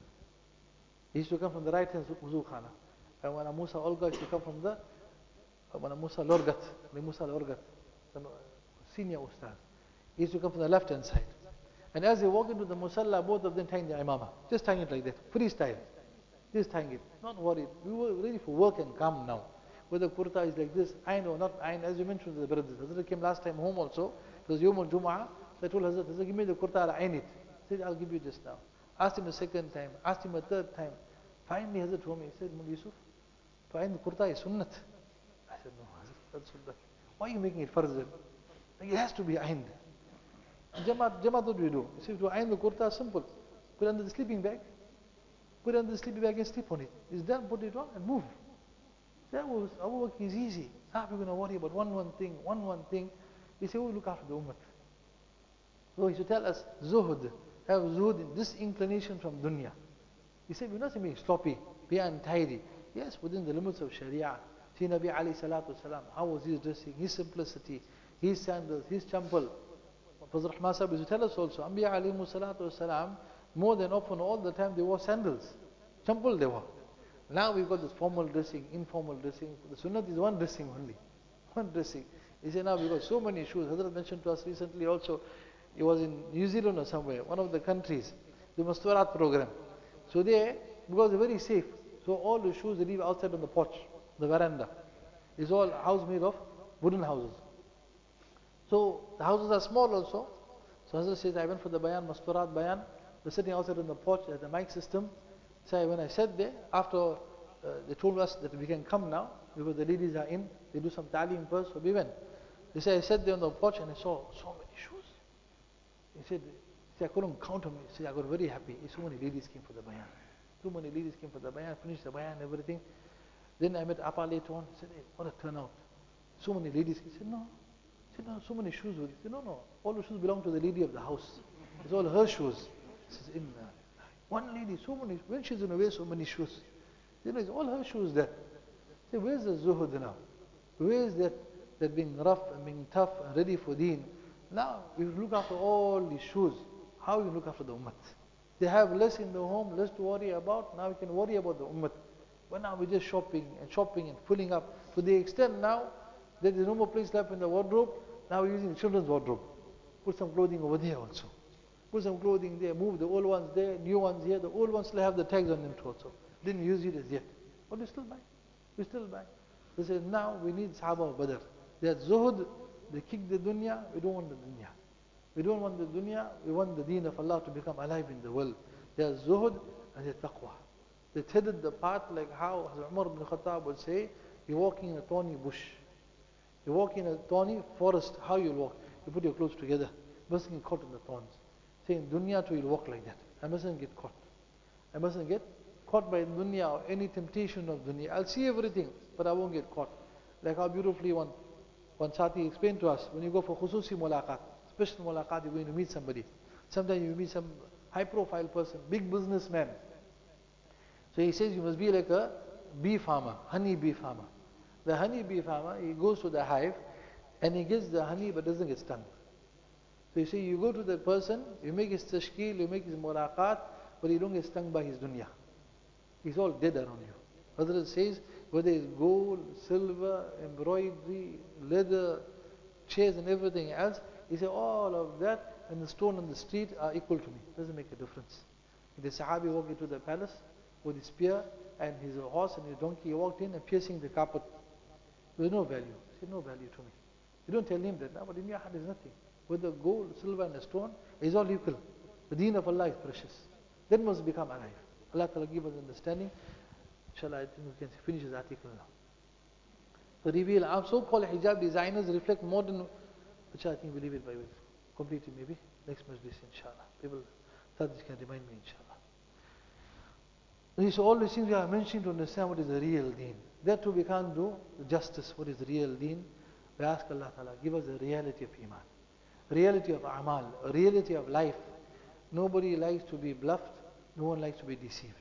He used to come from the right hand wuzu khana. And when Musa Olga used to come from the, when Musa Lorgat, Musa Lorgat, the senior ustad. He used to come from the left hand side. And as they walk into the musalla, both of them tying the imama. Just tying it like that, freestyle. Just tying it, not worried. We were ready for work and come now. Whether kurta is like this, ayn or not ayn, as you mentioned to the brothers. Hazrat came last time home also. It was Yom al Jum'ah. So I told Hazrat, Hazrat, give me the kurta, I'll ayn it. He said, I'll give you just now. Asked him a second time, asked him a third time. Finally, Hazrat told me, he said, Mul Yusuf, to ayn the kurta is sunnat. I said, no, Hazrat, that's sunnat. Why are you making it farzan? It has to be ayn. Jamaat, Jamaat, what do we do? He said, to ayn the kurta, simple. Put under the sleeping bag. Put it under the sleeping bag and sleep on it. It's done, put it on and move. That was, our work is easy. How are we going to worry about one, one thing, one, one thing? We say, oh, look after the ummah. So he should tell us, zuhud, have zuhud, this inclination from dunya. He said, we're not saying being sloppy, be untidy. Yes, within the limits of Sharia. See Nabi alayhi salatu wasalam, how was his dressing, his simplicity, his sandals, his champal. Fazl Rahman Sahib used to tell us also, Anbiya alayhi salatu wasalam, more than often, all the time, they wore sandals. Champal they wore. Now we've got this formal dressing, informal dressing. The sunnah is one dressing only. One dressing. He said, now we've got so many shoes. Hazrat mentioned to us recently also, he was in New Zealand or somewhere, one of the countries, the Masturat program. So there, because they're very safe. So all the shoes they leave outside on the porch, the veranda. It's all house made of wooden houses. So the houses are small also. So Hazrat says, I went for the bayan, Masturat bayan. We're sitting outside on the porch at the mic system. So when I sat there, after uh, they told us that we can come now, because the ladies are in, they do some ta'aleem first, so we went. They said, I sat there on the porch and I saw so many shoes. He said, he said I couldn't count them. He said, I got very happy. So many ladies came for the bayan. So many ladies came for the bayan, finished the bayan and everything. Then I met Appa later on. He said, hey, what a turnout. So many ladies. He said, no. He said, no, so many shoes with you. He said, no, no. All the shoes belong to the lady of the house. It's all her shoes. He says, Inna. One lady, so many, when she's going to wear so many shoes? You know, it's all her shoes there. He said, where's the zuhud now? Where is that, that being rough and being tough and ready for deen? Now, we look after all these shoes. How you look after the ummah? They have less in the home, less to worry about. Now we can worry about the ummah. But now we're just shopping and shopping and filling up. To the extent now that there's no more place left in the wardrobe. Now we're using the children's wardrobe. Put some clothing over there also. Put some clothing there, move the old ones there, new ones here. The old ones still have the tags on them too also. Didn't use it as yet. But we still buy. We still buy. They say now we need Sahaba of Badr. They had zuhud, they kick the dunya, we don't want the dunya. We don't want the dunya, we want the deen of Allah to become alive in the world. They had zuhud and they had taqwa. They treaded the path like how Umar ibn Khattab would say, you're walking in a thorny bush. You walk in a thorny forest, how you walk? You put your clothes together. You mustn't get caught in the thorns. Saying dunya too, you'll walk like that. I mustn't get caught. I mustn't get caught by dunya or any temptation of dunya. I'll see everything, but I won't get caught. Like how beautifully one, one Sati explained to us, when you go for khususi mulaqat, special mulaqat, you're going to meet somebody. Sometimes you meet some high profile person, big businessman. So he says you must be like a bee farmer, honey bee farmer. The honey bee farmer, he goes to the hive and he gets the honey but doesn't get stung. So you see, you go to that person, you make his tashkil, you make his mulaqat, but you don't get stung by his dunya. He's all dead around you. Hazrat says, whether it's gold, silver, embroidery, leather, chairs and everything else, he said all of that and the stone on the street are equal to me. Doesn't make a difference. The Sahabi walked into the palace with his spear and his horse and his donkey, he walked in and piercing the carpet. There's no value. He said, no value to me. You don't tell him that, no, but in your heart is nothing. Whether gold, silver and a stone is all equal. The deen of Allah is precious. That must become alive. Allah Ta'ala give us understanding. Inshallah, I think we can finish this article now. The reveal, our so-called hijab designers reflect modern, which I think we leave it by way. Complete it maybe. Next majlis, inshallah. People thought this can remind me, inshallah. These all these things we are mentioning to understand what is the real deen. That too we can't do justice, what is the real deen. We ask Allah Ta'ala, give us the reality of iman, reality of amal, a reality of life. Nobody likes to be bluffed, no one likes to be deceived.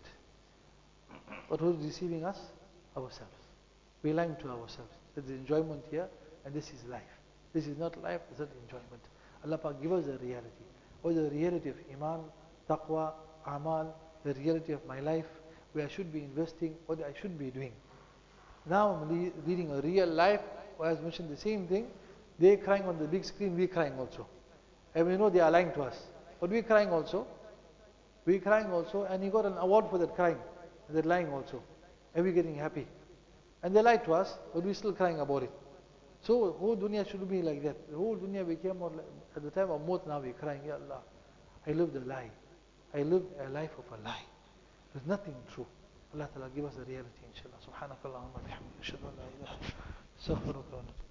But who's deceiving us? Ourselves. We're lying to ourselves. There's enjoyment here, and this is life. This is not life, it's not enjoyment. Allah Ta'ala, give us the reality. What is the reality of iman, taqwa, amal, the reality of my life, where I should be investing, what I should be doing. Now I'm le leading a real life, where I mentioned the same thing. They're crying on the big screen, we're crying also. And we know they are lying to us. But we're crying also. We're crying also, and he got an award for that crying. And they're lying also. And we're getting happy. And they lied to us, but we're still crying about it. So, whole dunya should be like that. The whole dunya became more like, at the time of Maut, now we're crying, Ya Allah, I lived a lie. I lived a life of a lie. There's nothing true. Allah Ta'ala give us the reality, inshallah. Subhanakallahumma bihamdika. Ashhadu an la ilaha illa anta. Astaghfiruka wa atubu.